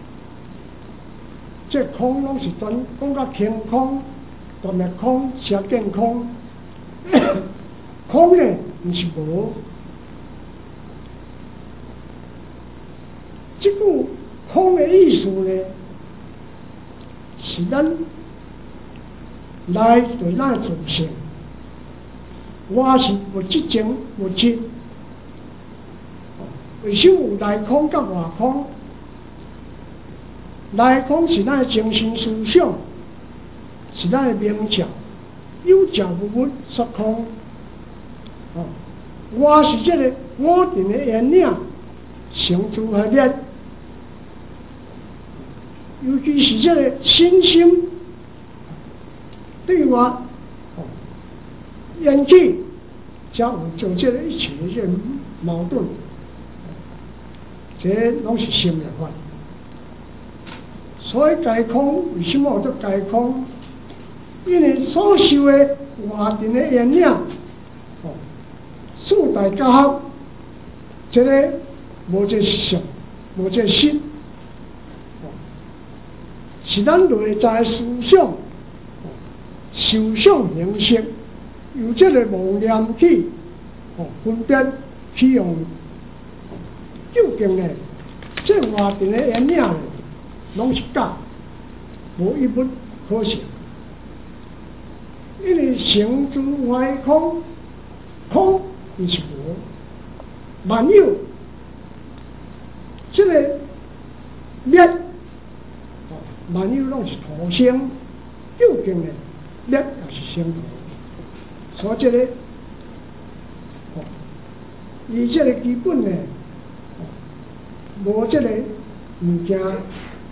这空拢是专讲到空空、大灭空、邪见空。空呢，毋是无。这句空的意思呢，是咱来对咱的自性。我是物质前物质，为什么有内空甲外空？内空是咱的精神思想，是咱的名照，有照无物说空。哦，我是这个我定的原领，成住坏灭。尤其是这个身心，对我。缘起才有做这个一切的这矛盾，这拢是心的法。所以该空为什么叫该空？因为所受的外尘的原领，哦，四大假合，这个无这相，无这心，哦，是咱内在思想，哦，受想行识。由这个妄念去哦分别去用，究竟呢？这外尘的原领呢，拢是假，无一物可信。因为成住坏空，空毋是无，万有这个灭，哦，万有拢是土生，究竟的灭也是生土，所以这个，哦，以这个基本呢，哦，无这个物件，哦，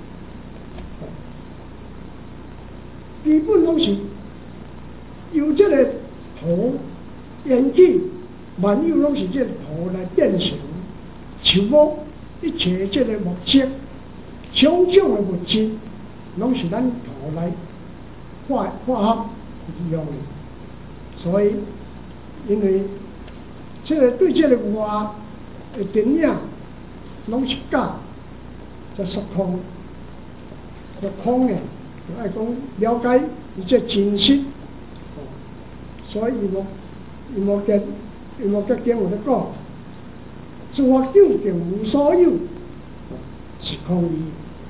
基本拢是由这个土演起，万有拢是这个土来变成，树木一切这个物质，种种的物质，拢是咱土来化化合而用的，所以因为这个对这个话的电影，拢是假，在说空，说空的，就爱讲了解伊这真实，哦，所以我因我嘅因我嘅经有咧讲，诸法究竟无所有，是空义，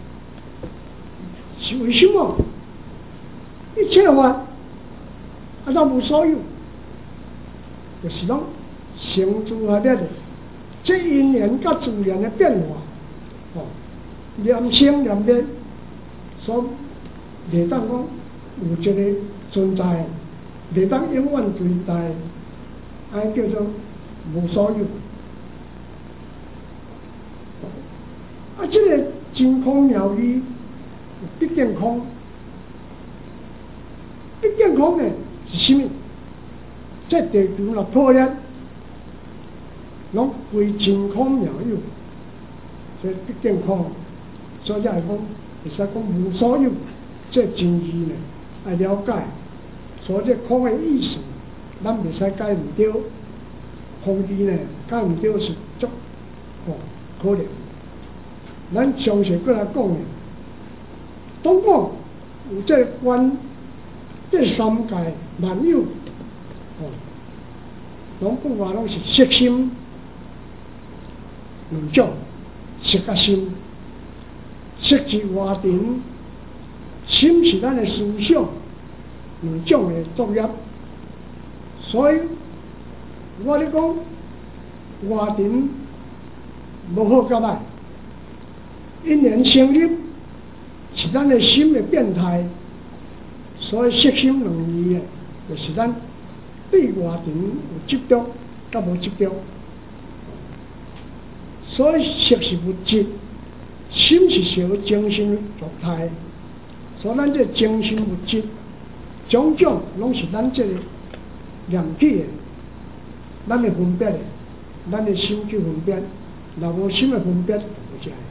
是为什么？一切法啊，都无所有，就是讲成住下咧，这因缘甲自然的变化，哦，念生念灭，所袂当讲有一个存在，袂当永远存在，安叫做无所有。啊，这个真空妙义，必定空。必定空呢是什么？这地球若破裂，拢归真空妙有，所以必定空。所以来讲，会使讲无所有，这真义呢爱了解。所以这空的意思，咱袂使解唔对。空义呢解唔对是足哦可能。咱详细过来讲呢，当讲有这关。这三界万有，哦，拢讲话拢是色心两种，色甲心。色是外尘，心是咱的思想两种的作业。所以我咧讲外尘无好甲歹，因缘成立是咱的心的变态。所以色心两义的，就是咱对外尘有执着，甲无执着。所以色是物质，心是小精神状态。所以咱这精神物质，种种拢是咱这个念起的，咱的分别的，咱的心去分别，若无心的分别，无在。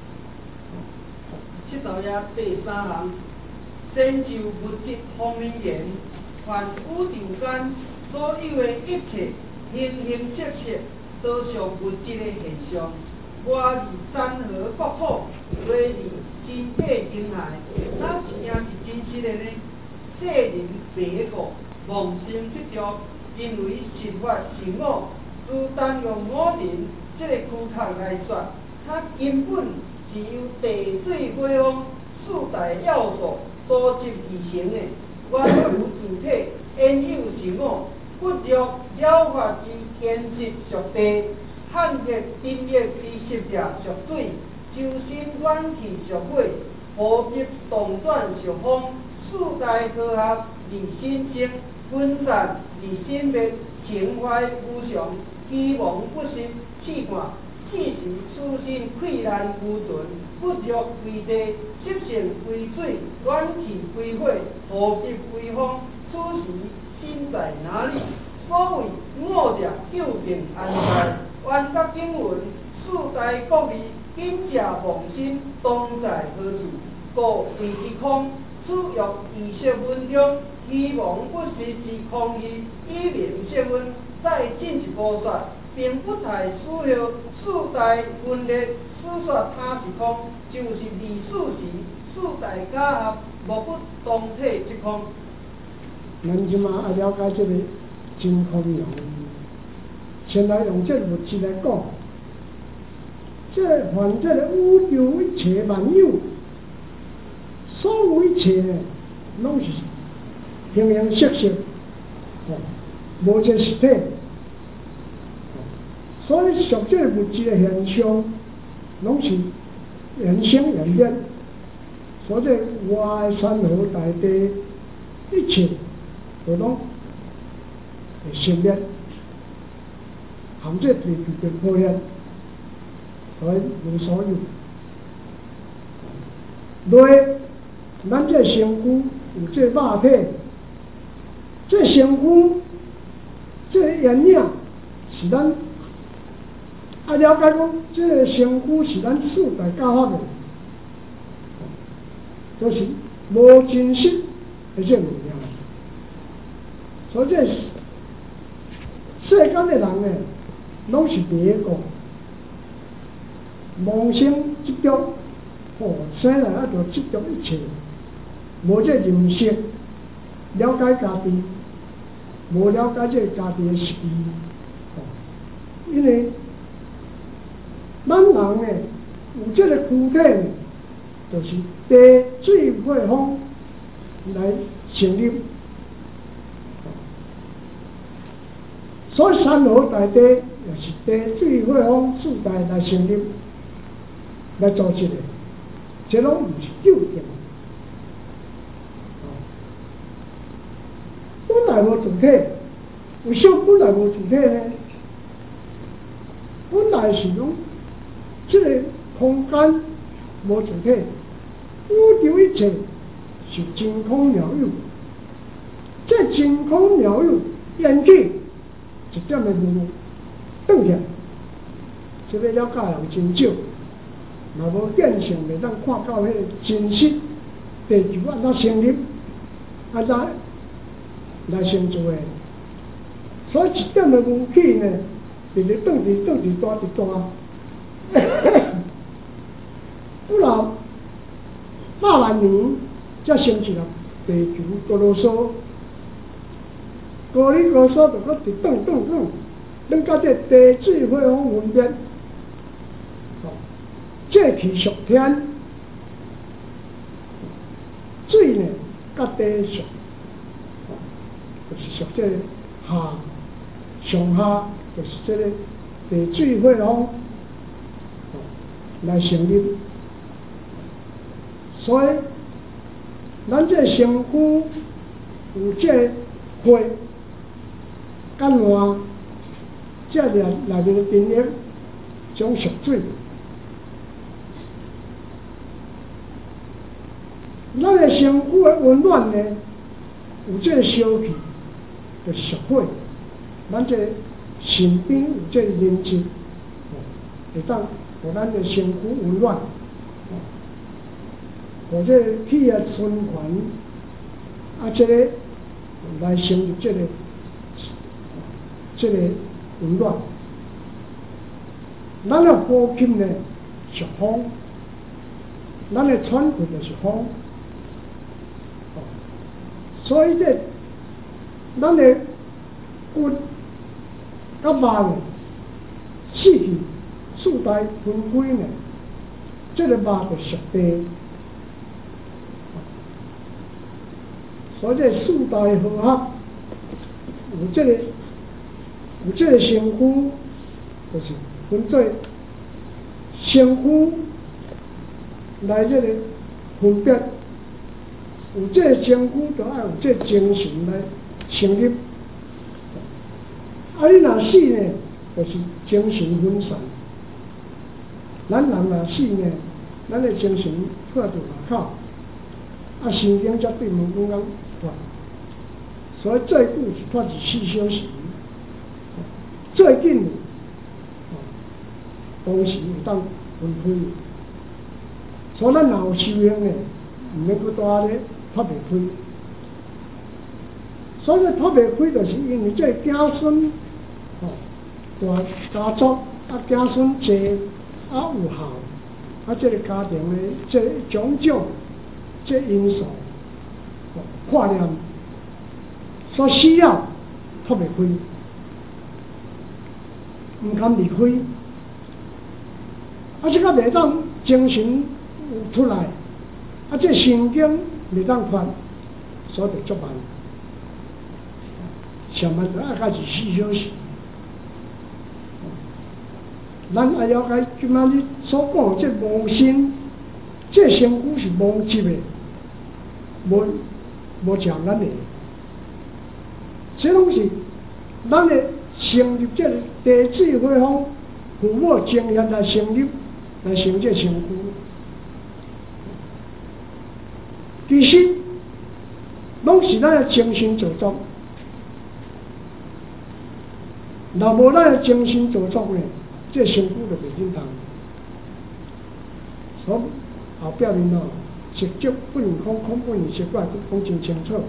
七道页第三行。先就物质方面言，凡宇宙间所有的一切形形色色，都属物质的现象。外是山河国土，内是天地人海，哪一件是真实的呢？世人白过，妄心执着，因为实法是我，自单用我人这个躯壳来说，它根本是由地水火风四大要素所集而成的，万有自体，因有是我，不着了法之坚实属地，焊铁定液之实者属水，周身暖气属火，火急动转属风，四大科学而心生，分散而心灭，情怀无常，期望不实，气寒。此时此身溃烂无存，不着为地，湿性为水，暖气为火，火急为风。此时心在哪里？所谓我者究竟安在？万德经文，四大国理，今者妄心，当在何处？故谓之空。此欲以色文中，希望不实之空义，以明色文。再进一步说，并不太需要四大分裂，此说它是空，就是历史时四大假合，无不当体即空。 咱即马爱了解这个真空用义，先来用这物质来讲，这凡这个宇宙一切万有，所有一切呢，拢是形形色色，哦，无一个实体。所以属这个物质的现象， 拢是原生原变，所以我的山河大地一切都拢会生灭，含这地球的破现，所以无所有。内咱这身躯有这肉体，这身躯这原影是咱啊了解讲，这个身躯是咱四大教法的，都、就是无真实的这物件。所以这世间的人呢，拢是第一个妄想执着，哦，生来啊就执着一切，无这认识了解家己，无了解这家己的实际，哦，因为咱人呢有这个躯体呢，就是地水火风来成立。所以山河大地也是地水火风四大来成立，来组织的，这拢毋是究竟。本来无主体，为什么本来无主体呢？本来是讲这个空间无主体，宇宙一切是真空渺有，这真空渺有缘起。一点的无转起来，这个了解人真少，若无见性，袂当看到迄个真实地球安怎成立，安怎来成就的。所以一点的武器呢，直直转直转直大直大，不然百万年才成一粒地球高罗梭。高里高所就搁直转转转，转到这地水火风分别，哦，这气属天，水呢甲地属，哦，就是属这个下，上下就是这个地水火风，哦，来成立。所以，咱这身躯有这火。甲热，这里内面的电液种属水，咱的身躯的温暖呢，有这个烧气，就是属火。咱这身边有这个灵气，哦，会当互咱的身躯温暖，哦，互这气啊循环，啊，这个来成立这个。这个温暖，咱的呼吸呢是风，咱的喘气就是风，哦，所以这咱的骨甲肉呢，四气四大分开呢，这个肉就属地，所以这四大合合有这个。有这个身躯，就是分做身躯来这个分别，有这个身躯就要有这个精神来成立。啊，你若死呢，就是精神分散。咱人若死呢，咱的精神破在外口，啊，神经才对门讲讲破。所以最久是破二十四小时。最紧，哦，当时有当分开，所以咱若有修行呢，毋免搁在咧脱袂开。所以脱袂开，就是因为这子孙，哦，大家族啊，子孙济啊有效，啊，这个家庭的这种种这因素，哦，挂念所需要脱袂开。毋堪离开，啊！即个袂当精神有出来，啊！这神经袂当发，所以就足慢。上班就爱到二十四小时。 咱爱了解今仔日所讲这无心，这身躯是无执的，无无像咱的，这拢是咱的成立这地质火风父母精验来成立，来成这身躯。其实，拢是咱的精神造作。若无咱的精神造作呢，这身躯就袂认同。所以后壁面哦，实质不能空，空不能实怪，讲真清楚。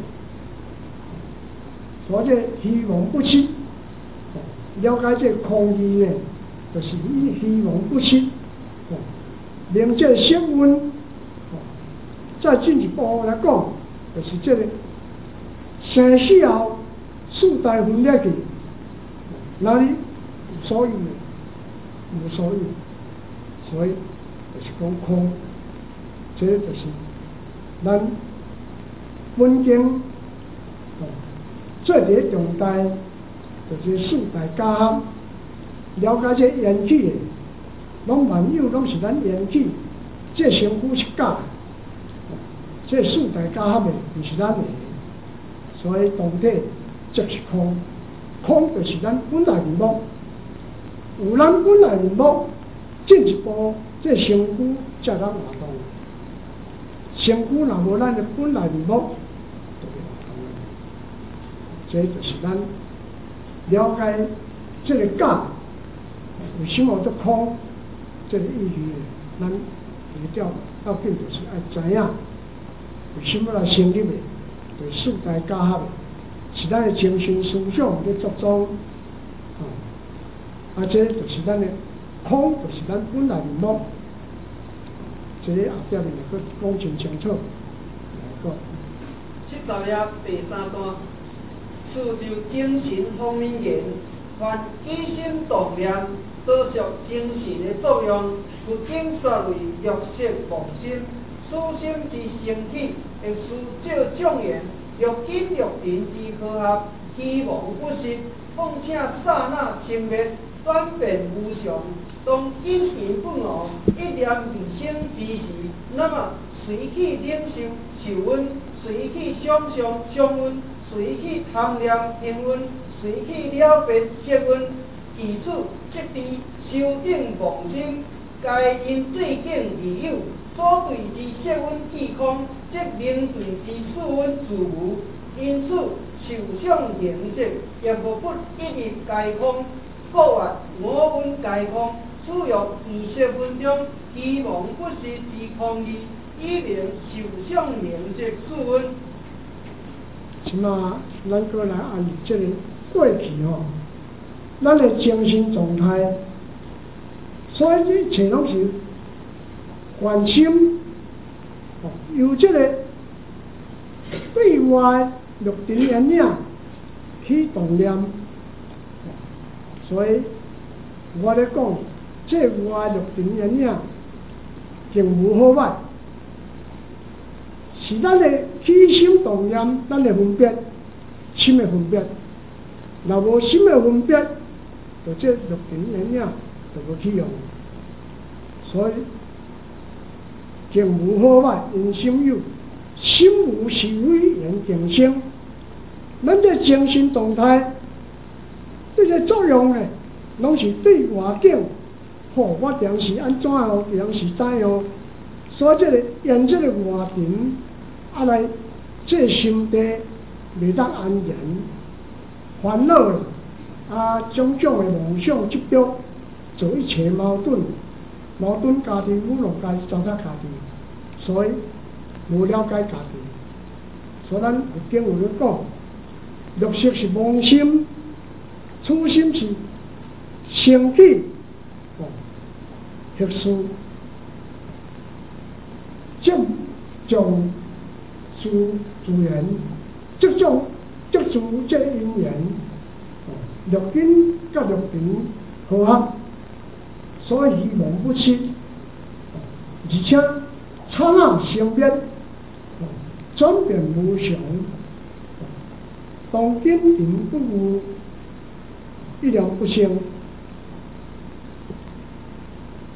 所以这虚妄不实，了解这空义呢，就是以虚妄不实，明这色温。再进一步来讲，就是这个生死后四大分裂去，哪里有所有的，无所有，所以就是讲空，这就是咱本经哦最第重大就是四大加合，了解这缘起的，拢万有拢是咱缘起，这身躯是假。这四大加合的，不是咱的，所以同体即是空，空就是咱本来面目。有咱本来面目，进一步，这身躯才能活动。身躯若无咱的本来面目，就袂活动了。这就是咱了解这个假，为什么做空这个意义，咱一定要要紧就是爱知影。为什么来成立的？对四大加合的，是咱的精神思想在作装，啊，啊，这就是咱的空，就是咱本来面目。这个后壁面来去讲真清楚。来讲， 七十页第三段，此就精神方面言，凡起心动念，都属精神的作用，故经说为欲色妄心。此心之升起，会使这种缘欲紧欲停之合合，虚妄不实，况且刹那清灭，转变无常。当因缘不偶，一念未生之时，那么随去领受受温，随去想象想温，随去贪念听温，随去了别色温。以此即知修定妄心，该因对境而有。所对之色温既空，即明对之事温自无。因此，受想形色也无不一日皆空，故曰我温皆空。此欲二色分中虚妄不实之空义，以明受想形色事温。 即马咱过来按这个过去吼，咱的精神状态，所以这一切拢是。关心，哦，由这个对外六尘缘影起动念，所以我咧讲，这外六尘缘影并无好歹，是咱的起心动念，咱的分别，心的分别，若无心的分别，就这六尘缘影就无起用，所以。境无好歹，因心有；心无是非，因境生。咱这精神动态，对这作用呢，拢是对外境，吼，我定是安怎哦，定是怎哦。所以这个沿这个外境，啊来，这心地袂当安然，烦恼啦，啊种种的妄想执着，做一切矛盾。矛盾家庭、舞弄家庭、糟蹋家庭，所以无了解家庭。所以咱有经有咧讲，绿色是妄心，初心是升起，哦，迄事，即种自自然，即种即自即因缘，哦，绿根甲绿尘合合。所以妄不实，而且刹那生灭，转变无常，当今人不悟，一念不生。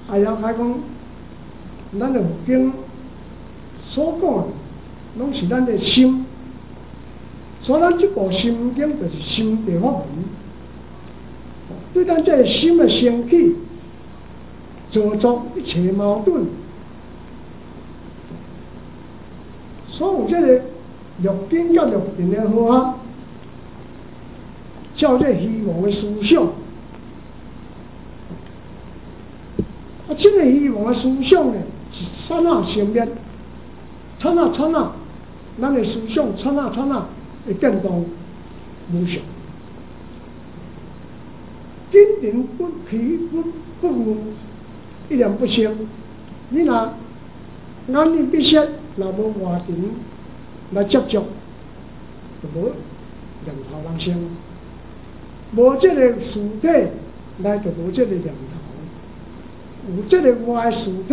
爱了解讲，咱的佛经所讲的，拢是咱的心，所以咱这部心经就是心地法门，对咱这个心的升起，造作一切矛盾，所有这个入经甲入定的好合，照这虚妄的思想，啊，这个虚妄的思想呢，是刹那生灭，刹那刹那，咱的思想刹那刹那会变动无常，经定不起不不悟，一念不生。你若眼耳闭塞，若无外境来接触，就无念头能生。无这个实体来，就无这个念头；有这个外实体，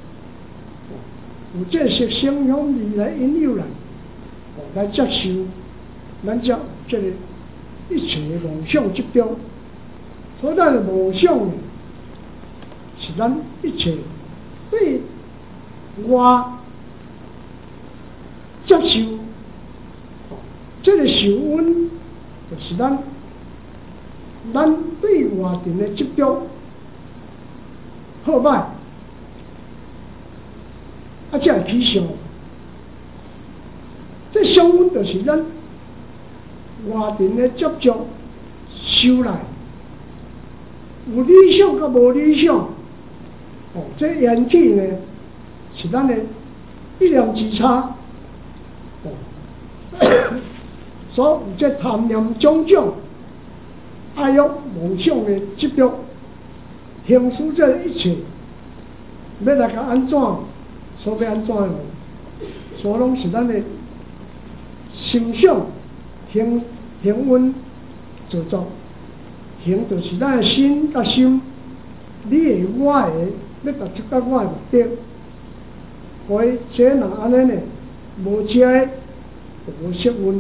有这色声香味来引诱人，来接受，咱才有这个一切的妄想执着。所以咱的妄想呢，是咱一切对外接受，这个受温，就是咱咱对外境的执着好歹，啊，才会起相。这相温就是咱外境的执着收来。有理想甲无理想，哦，这缘起呢是咱的一念之差，哦，所有这贪念种种、爱欲妄想的执着，形成这一切，要来甲安怎，所要安怎的，所拢是咱的心想、行行运造作。行就是咱的心甲心，你的我的，要达出到我的目的。所以这人安尼呢，无遮就无色运。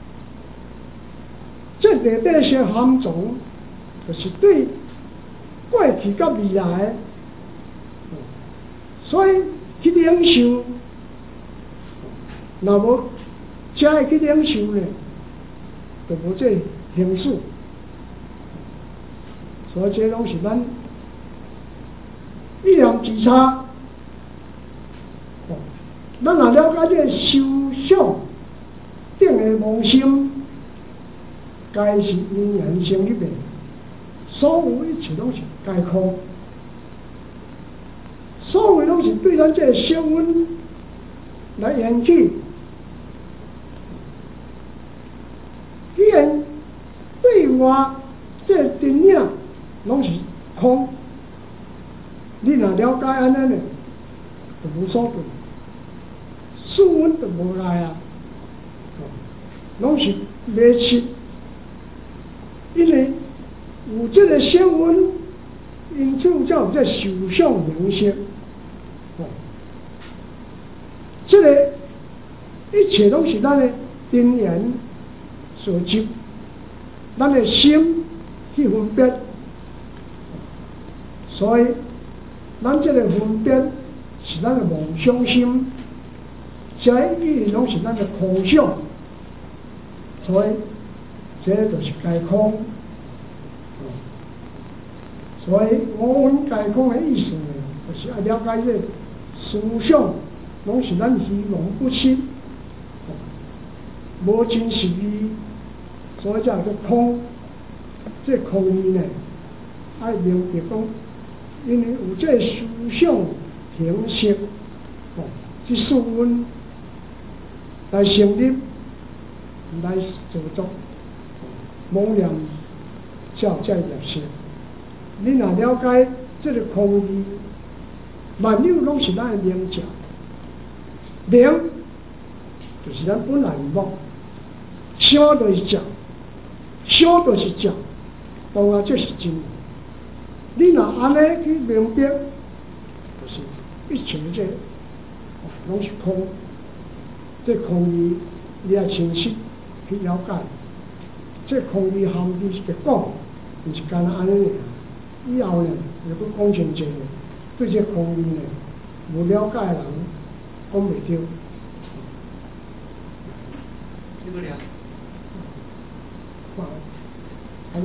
这地底些含藏，就是对过去甲未来，所以去领受，若无遮会去领受呢，就无这形式。所以这拢是咱一念之差。哦，咱若了解这修想定的妄心，该是因缘生入面，所有一切拢是该空，所有拢是对咱这个声闻来缘起。既然对外这真影拢是空，你若了解安尼呢，就无所对，事运就无来啊，拢是迷失，因为有这个声闻，因此才有这受想行识，哦，这个一切拢是咱的因缘所集，咱的心去分别。所以，咱这个分别是咱的妄想心，这一拢是咱的空想，所以这就是皆空。所以我们皆空的意思呢，就是要了解这思想，拢是咱虚妄不实，无真实义，所以才叫空。这空义呢，爱明白讲。因为有这思想形式，哦，去事运来成立，来造作，妄念才有这业性。你若了解这个空义，万有拢是咱的名者，名就是咱本来面目，相就是假，相就是假，当然这是真。你若安尼去明白，就是一切这拢是空，这空义你要清晰去了解。这空义含义是个讲，毋是干那安尼尔。以后呢，又搁讲清楚， 对这空义呢无了解的人讲袂对。 你不了？ 好，还有。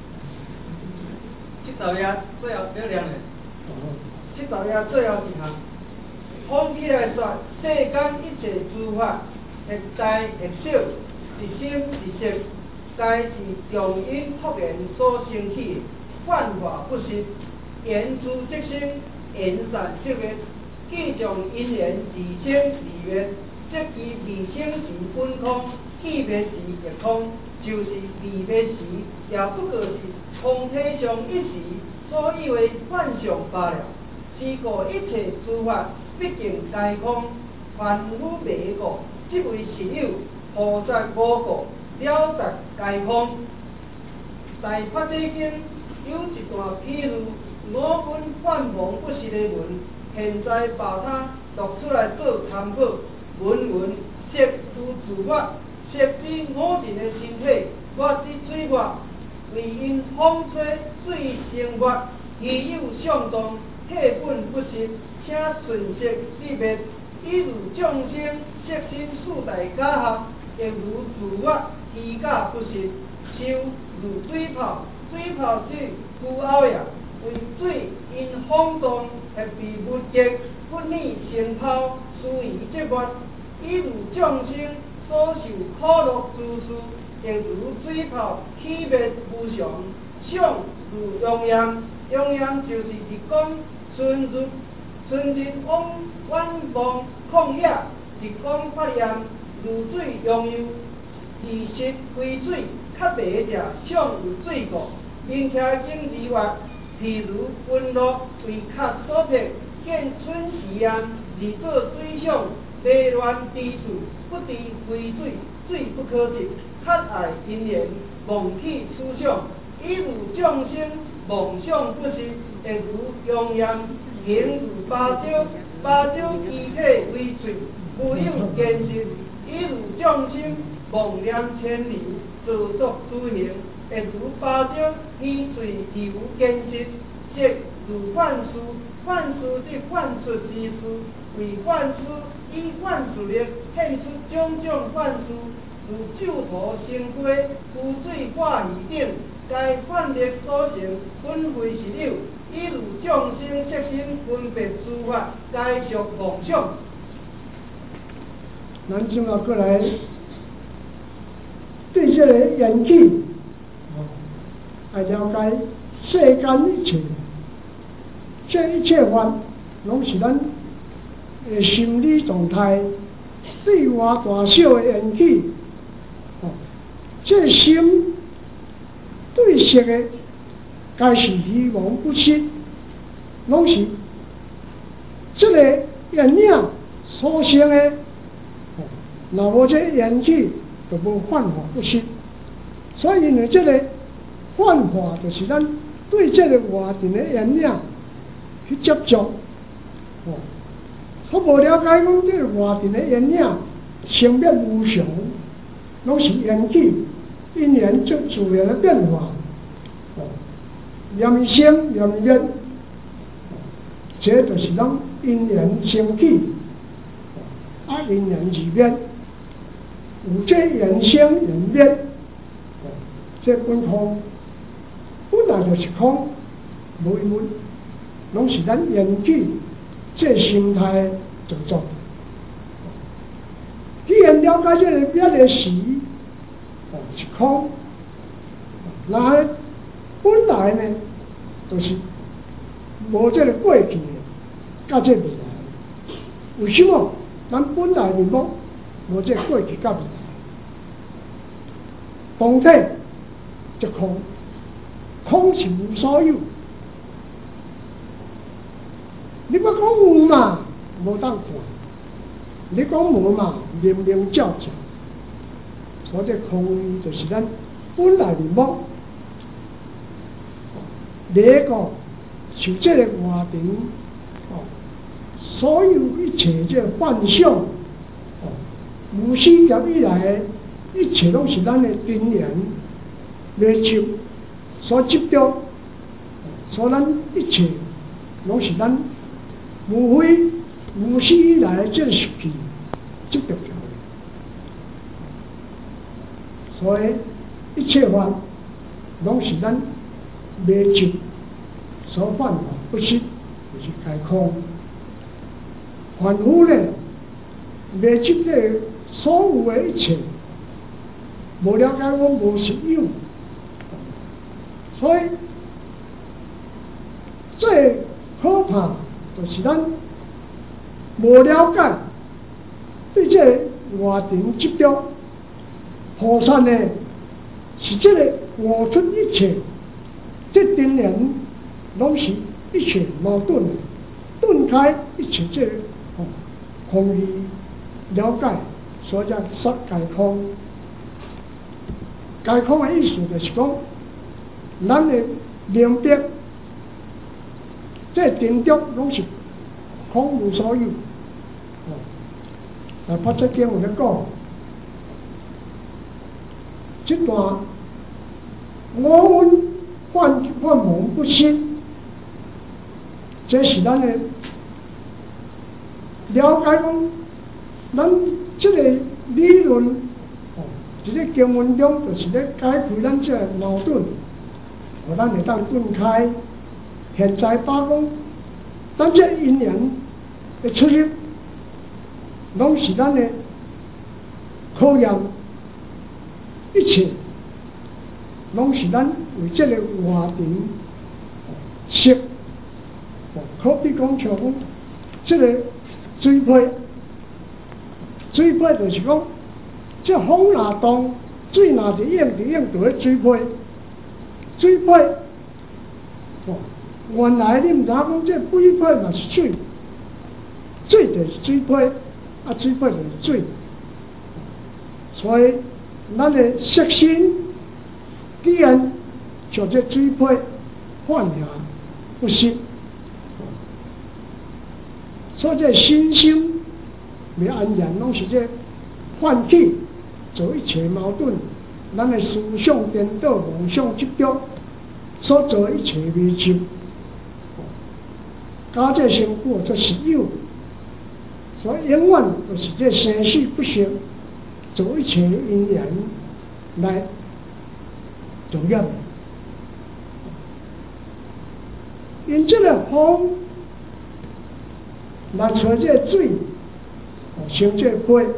这十页最后了了呢。 哦。 这十页最后一项，统起来说，世间一切诸法，会大会小，是心是色，皆是从因突然所生起的，幻化不实，言出即生，言散即灭，既将因缘自生自灭，即其未生时本空，既灭时亦空，就是未灭时，也不过是空体上一时所以为幻象罢了。是故一切诸法毕竟皆空，凡夫迷故，即为实有；菩萨无故，了达皆空。大法华经有一段譬喻五蕴幻梦不实的文，现在把它读出来做参考。文文色如自我，色指五尘的身体，我指水我，为因风吹水生我，稀有相当。体本不实，且瞬息即灭。亦如众生色身四大假合，亦如自我虚假不实。手如水泡，水泡指枯沤也，为水因风动而被物结，不腻成泡，疏于即灭。亦如众生所受苦乐之事，亦如水泡起灭无常。相如阳阳，阳阳就是日光。春日，春日往晚望旷野，日光发炎，如水溶油。而实非水，较白者像有水过。明且经之外，譬如温热为壳所撇，见春时炎，而作水相，迷乱之处，不知非水，水不可及。较爱因缘，梦起思想，亦如众生梦想不实。亦如阳阳，形如芭蕉，芭蕉其体为脆，无有坚实。亦如众生梦念牵流，做作诸行。亦如芭蕉其脆其无坚实。色如幻视，幻视即幻出之事，为幻视以幻视力现出种种幻视，如酒徒生鸡、浮水化鱼等，该幻力所成，本非实有。亦如众生色身分别诸法，皆属妄想。 咱今仔过来对这个缘起，哦，来了解世间一切，这一切法，拢是咱的心理状态对外大小的缘起，哦，这心对色的。该是虚妄不实，拢是这个缘影所生的。哦，若无这缘起，就无幻化不实。所以呢，这个幻化就是咱对这个外境的缘影去接触。哦，所无了解讲这个外境的缘影生灭无常，拢是缘起因缘就自然的变化。哦。念生念灭，这就是咱因缘生起，啊因缘而灭，有这缘生缘灭，这本空本来就是空，无一物，拢是咱缘起这心态造作。既然了解这个灭的时，哦是空，那本来呢？就是无这个过去的，甲这未来。为什么？咱本来面目无这过去甲未来。当体即空，空是无所有。你要讲有嘛，无当看；你讲无嘛，明明照照。所以这空就是咱本来面目。第一个受这个外境，哦，所有一切这幻象，哦，无始劫以来的一切拢是咱的因缘来受所执着，所以咱一切拢是咱无非无始以来的这个习气执着掉的。所以一切法拢是咱未执所犯法不实，就是解空。凡夫呢，未执的所有的一切，无了解我无实有，所以最可怕就是咱无了解对这外场执着。菩萨呢，是这个悟出一切，这当然拢是一切矛盾的，顿开一切这个哦空义了解，所以叫说解空。解空的意思就是讲，咱的明白，这定中拢是空无所有。哦，来把这经有咧讲。这段我们幻幻梦不心，这是咱的了解讲，咱这个理论，哦，这个经文中就是咧解开咱这个矛盾，互咱会当顿开。现在把讲，咱这因缘的出入，拢是咱的考验。一切拢是咱为这个外场识，哦，可比讲像讲这个水批，水批就是讲，这风若动，水若伫涌伫涌，就咧水批，水批，哦，原来你毋知影讲这水批嘛是水，水就是水批，啊水批就是水，所以。咱的色心既然像这水批幻化不实，所以这心心未安然，拢是这唤起做一切矛盾，咱的思想颠倒、妄想执着所做一切迷执，加这成果则是有，所以永远都是这生死不息。做一切因缘来作业，因这个风来吹这水，成这批，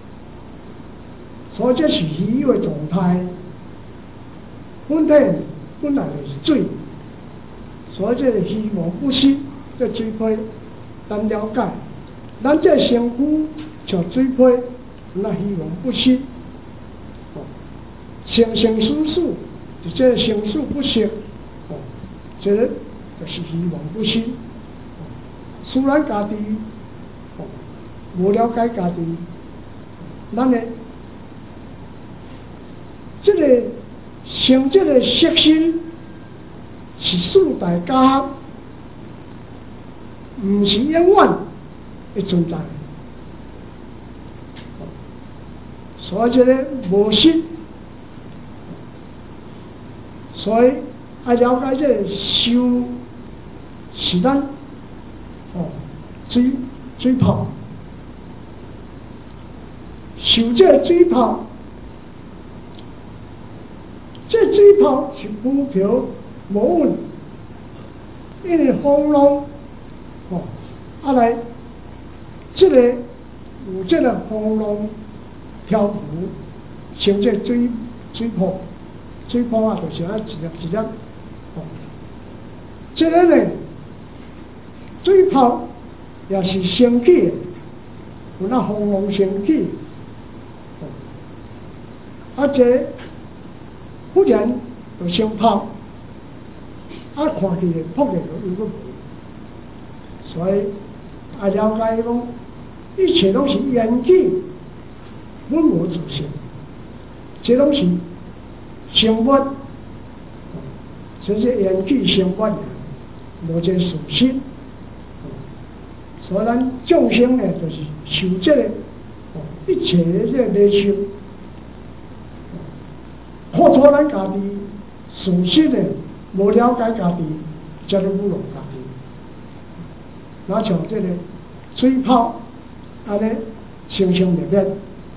所以这是虚有的状态。本体本来就是水，所以这个虚妄不实，这水批，咱了解，咱这身躯像水批。那虚妄不实，哦，生生死死，就这生死不息，哦，这个就是虚妄不实。哦，虽然家己，哦，无了解家己，咱的这个生这个色心是四大家，唔是永远的存在。所以这个无实，所以要了解这个修是咱哦水水泡，修这个水泡，这水泡是浮漂无稳，因为风浪哦啊来这个有这个风浪。漂浮，像这水水泡，水泡啊，就是啊一粒一粒，哦，这个呢，水泡也是升起的，有那风浪升起，哦，啊这忽然就升泡，啊看起来扑起就有个，所以啊了解讲，一切拢是缘起。本无自性，这拢是生物，所以这缘起生物呢，无这事实。所以咱众生呢，就是受这个一切的这个迷信，破错咱家己事实呢，无了解家己，才能侮辱家己。 那像这个水泡安尼形成灭灭。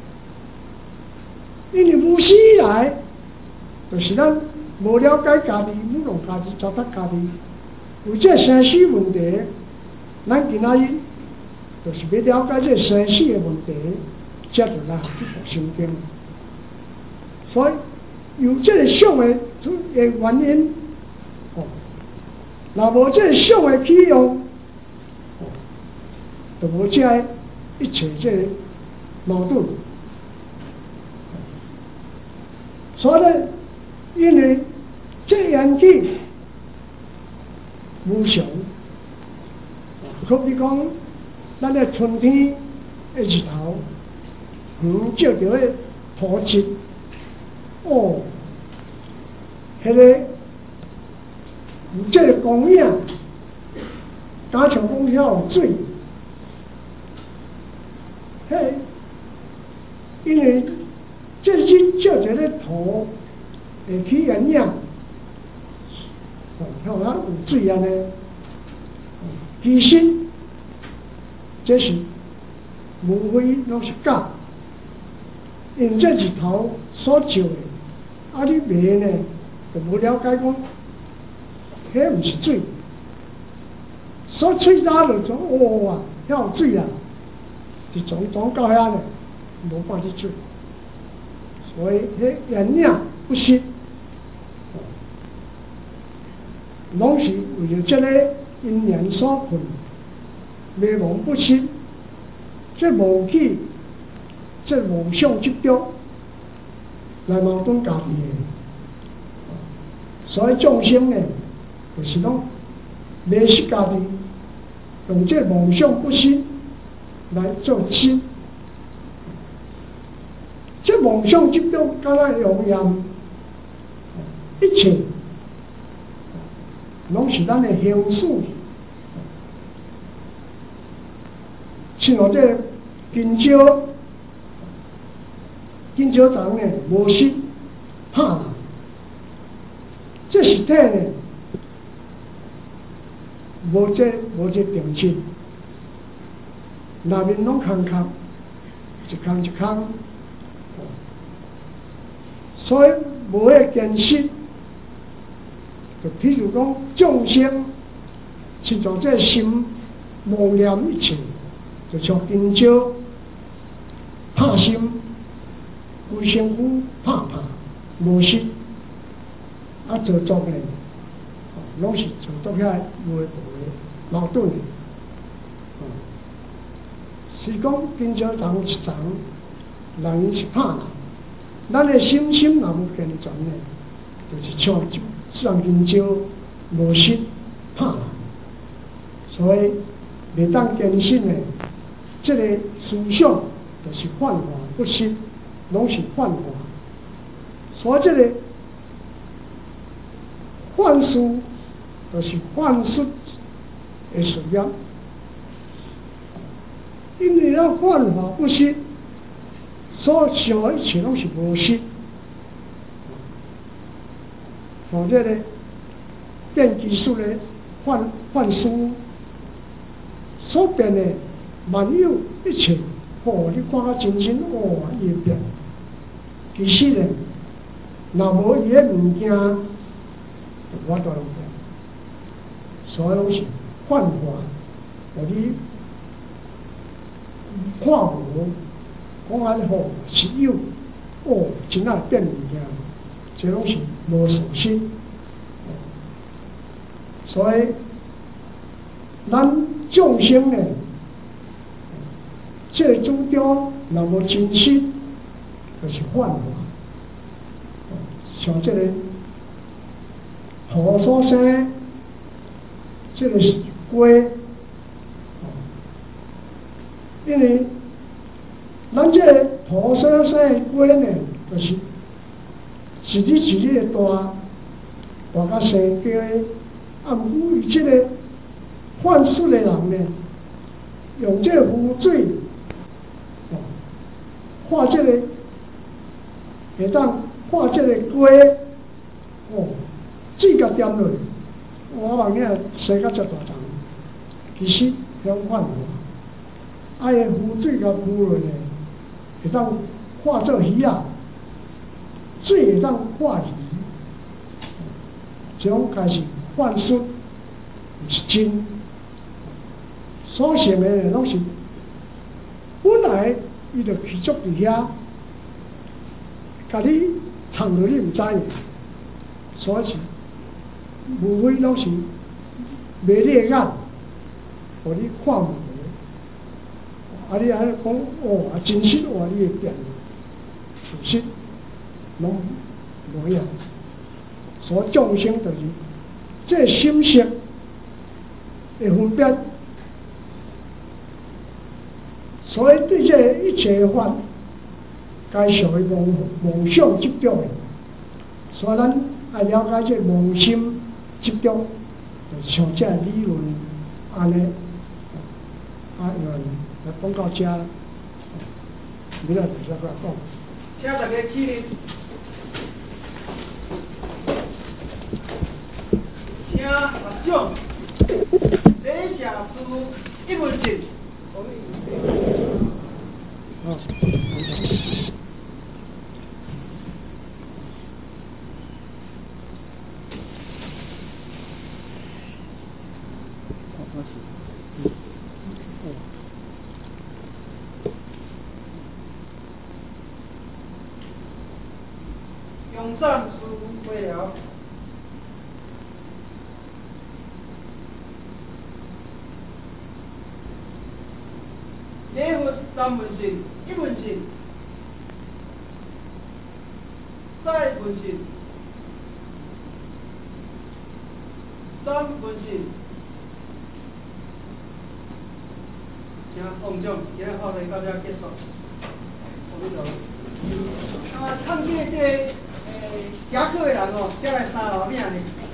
因为有史以来，就是咱无了解家己，舞弄家己，糟蹋家己，有这生死问题，咱今仔日就是要了解这生死的问题，才就来去读圣经。所以有这个想的的原因，哦，若无这个想的起用，哦，就无这一切这个矛盾。所以呢，因为这样去无常，可比讲，咱的春天的日头，嗯，照着个土质，哦，迄、那个有这个光影，加上讲遐有水，嘿，因为。这是照着咧土会起原影，哦，像咱有水安尼，其实这是无非拢是假，因这日头所照的，啊你袂呢就无了解讲，迄毋是水，所吹打落就哇，遐有水啊，就从从到遐呢，无半滴水。所以，迄原影不实，拢是为了这个因缘所困，迷惘不实，这无起，这妄想执着，来矛盾家己的。所以众生呢，就是讲迷失家己，用这妄想不实来做心。这妄想执着，敢若用言，一切拢是咱的形式。像这金蕉，金蕉长呢无实拍人，这实体呢无这无这定性，内面拢空空，一空一空。所以无迄见识，就譬如讲众生，是从这心妄念一切，就像金蕉拍心，规身躯拍拍无实，啊做作呢，拢是做作遐无无的矛盾的。是讲金蕉长一长，人是拍人。咱的心心若无健全呢，就是像像金蕉无实拍人，所以袂当坚信呢，这个思想就是幻化不实，拢是幻化。所以这个幻事就是幻术的事业，因为咱幻化不实。所想的一切拢是无实，像这个电技术的幻幻术所变的万有一切，哦，你看较真真，哦，伊会变。其实呢，若无伊个物件，就无法度变。所以拢是幻化，互你看无。讲安尼吼是有，哦，真爱变物件，这拢是无属实。所以，咱众生呢，这个主张若无真实，就是幻化。像这个土所生，这个是瓜，因为。咱这个土所生的果呢，就是一日一日的大，大甲生叫的。啊，毋过伊这个幻术的人呢，用这个湖水，哦，化这个，会当化这个果，哦，水甲点落，我望你啊生甲遮大丛，其实向泛化，啊，伊浮水甲浮落呢，会当化作鱼啊，水会当化鱼，这种开始泛出是真，所成的拢是本来伊就居住伫遐，甲你藏落你毋知嘅，所以是无非拢是卖你的眼，互你看无。啊！你安尼讲，哦，啊，真实话你会变，事实拢无样。所以众生就是这心识的分别，所以对这一切的法，该受的妄妄想执着的，所以咱爱了解这妄心执着，就像这理论安尼啊，因为。来讲到这了，你来直接过来讲。 请大家起立，请合掌，写下书一文字。 好。 用善书会了，礼佛三文信，一文信，再文信，三文信，请放掌，今日法会到这结束。啊，看见这诶，行课的人哦，才来三楼领呢。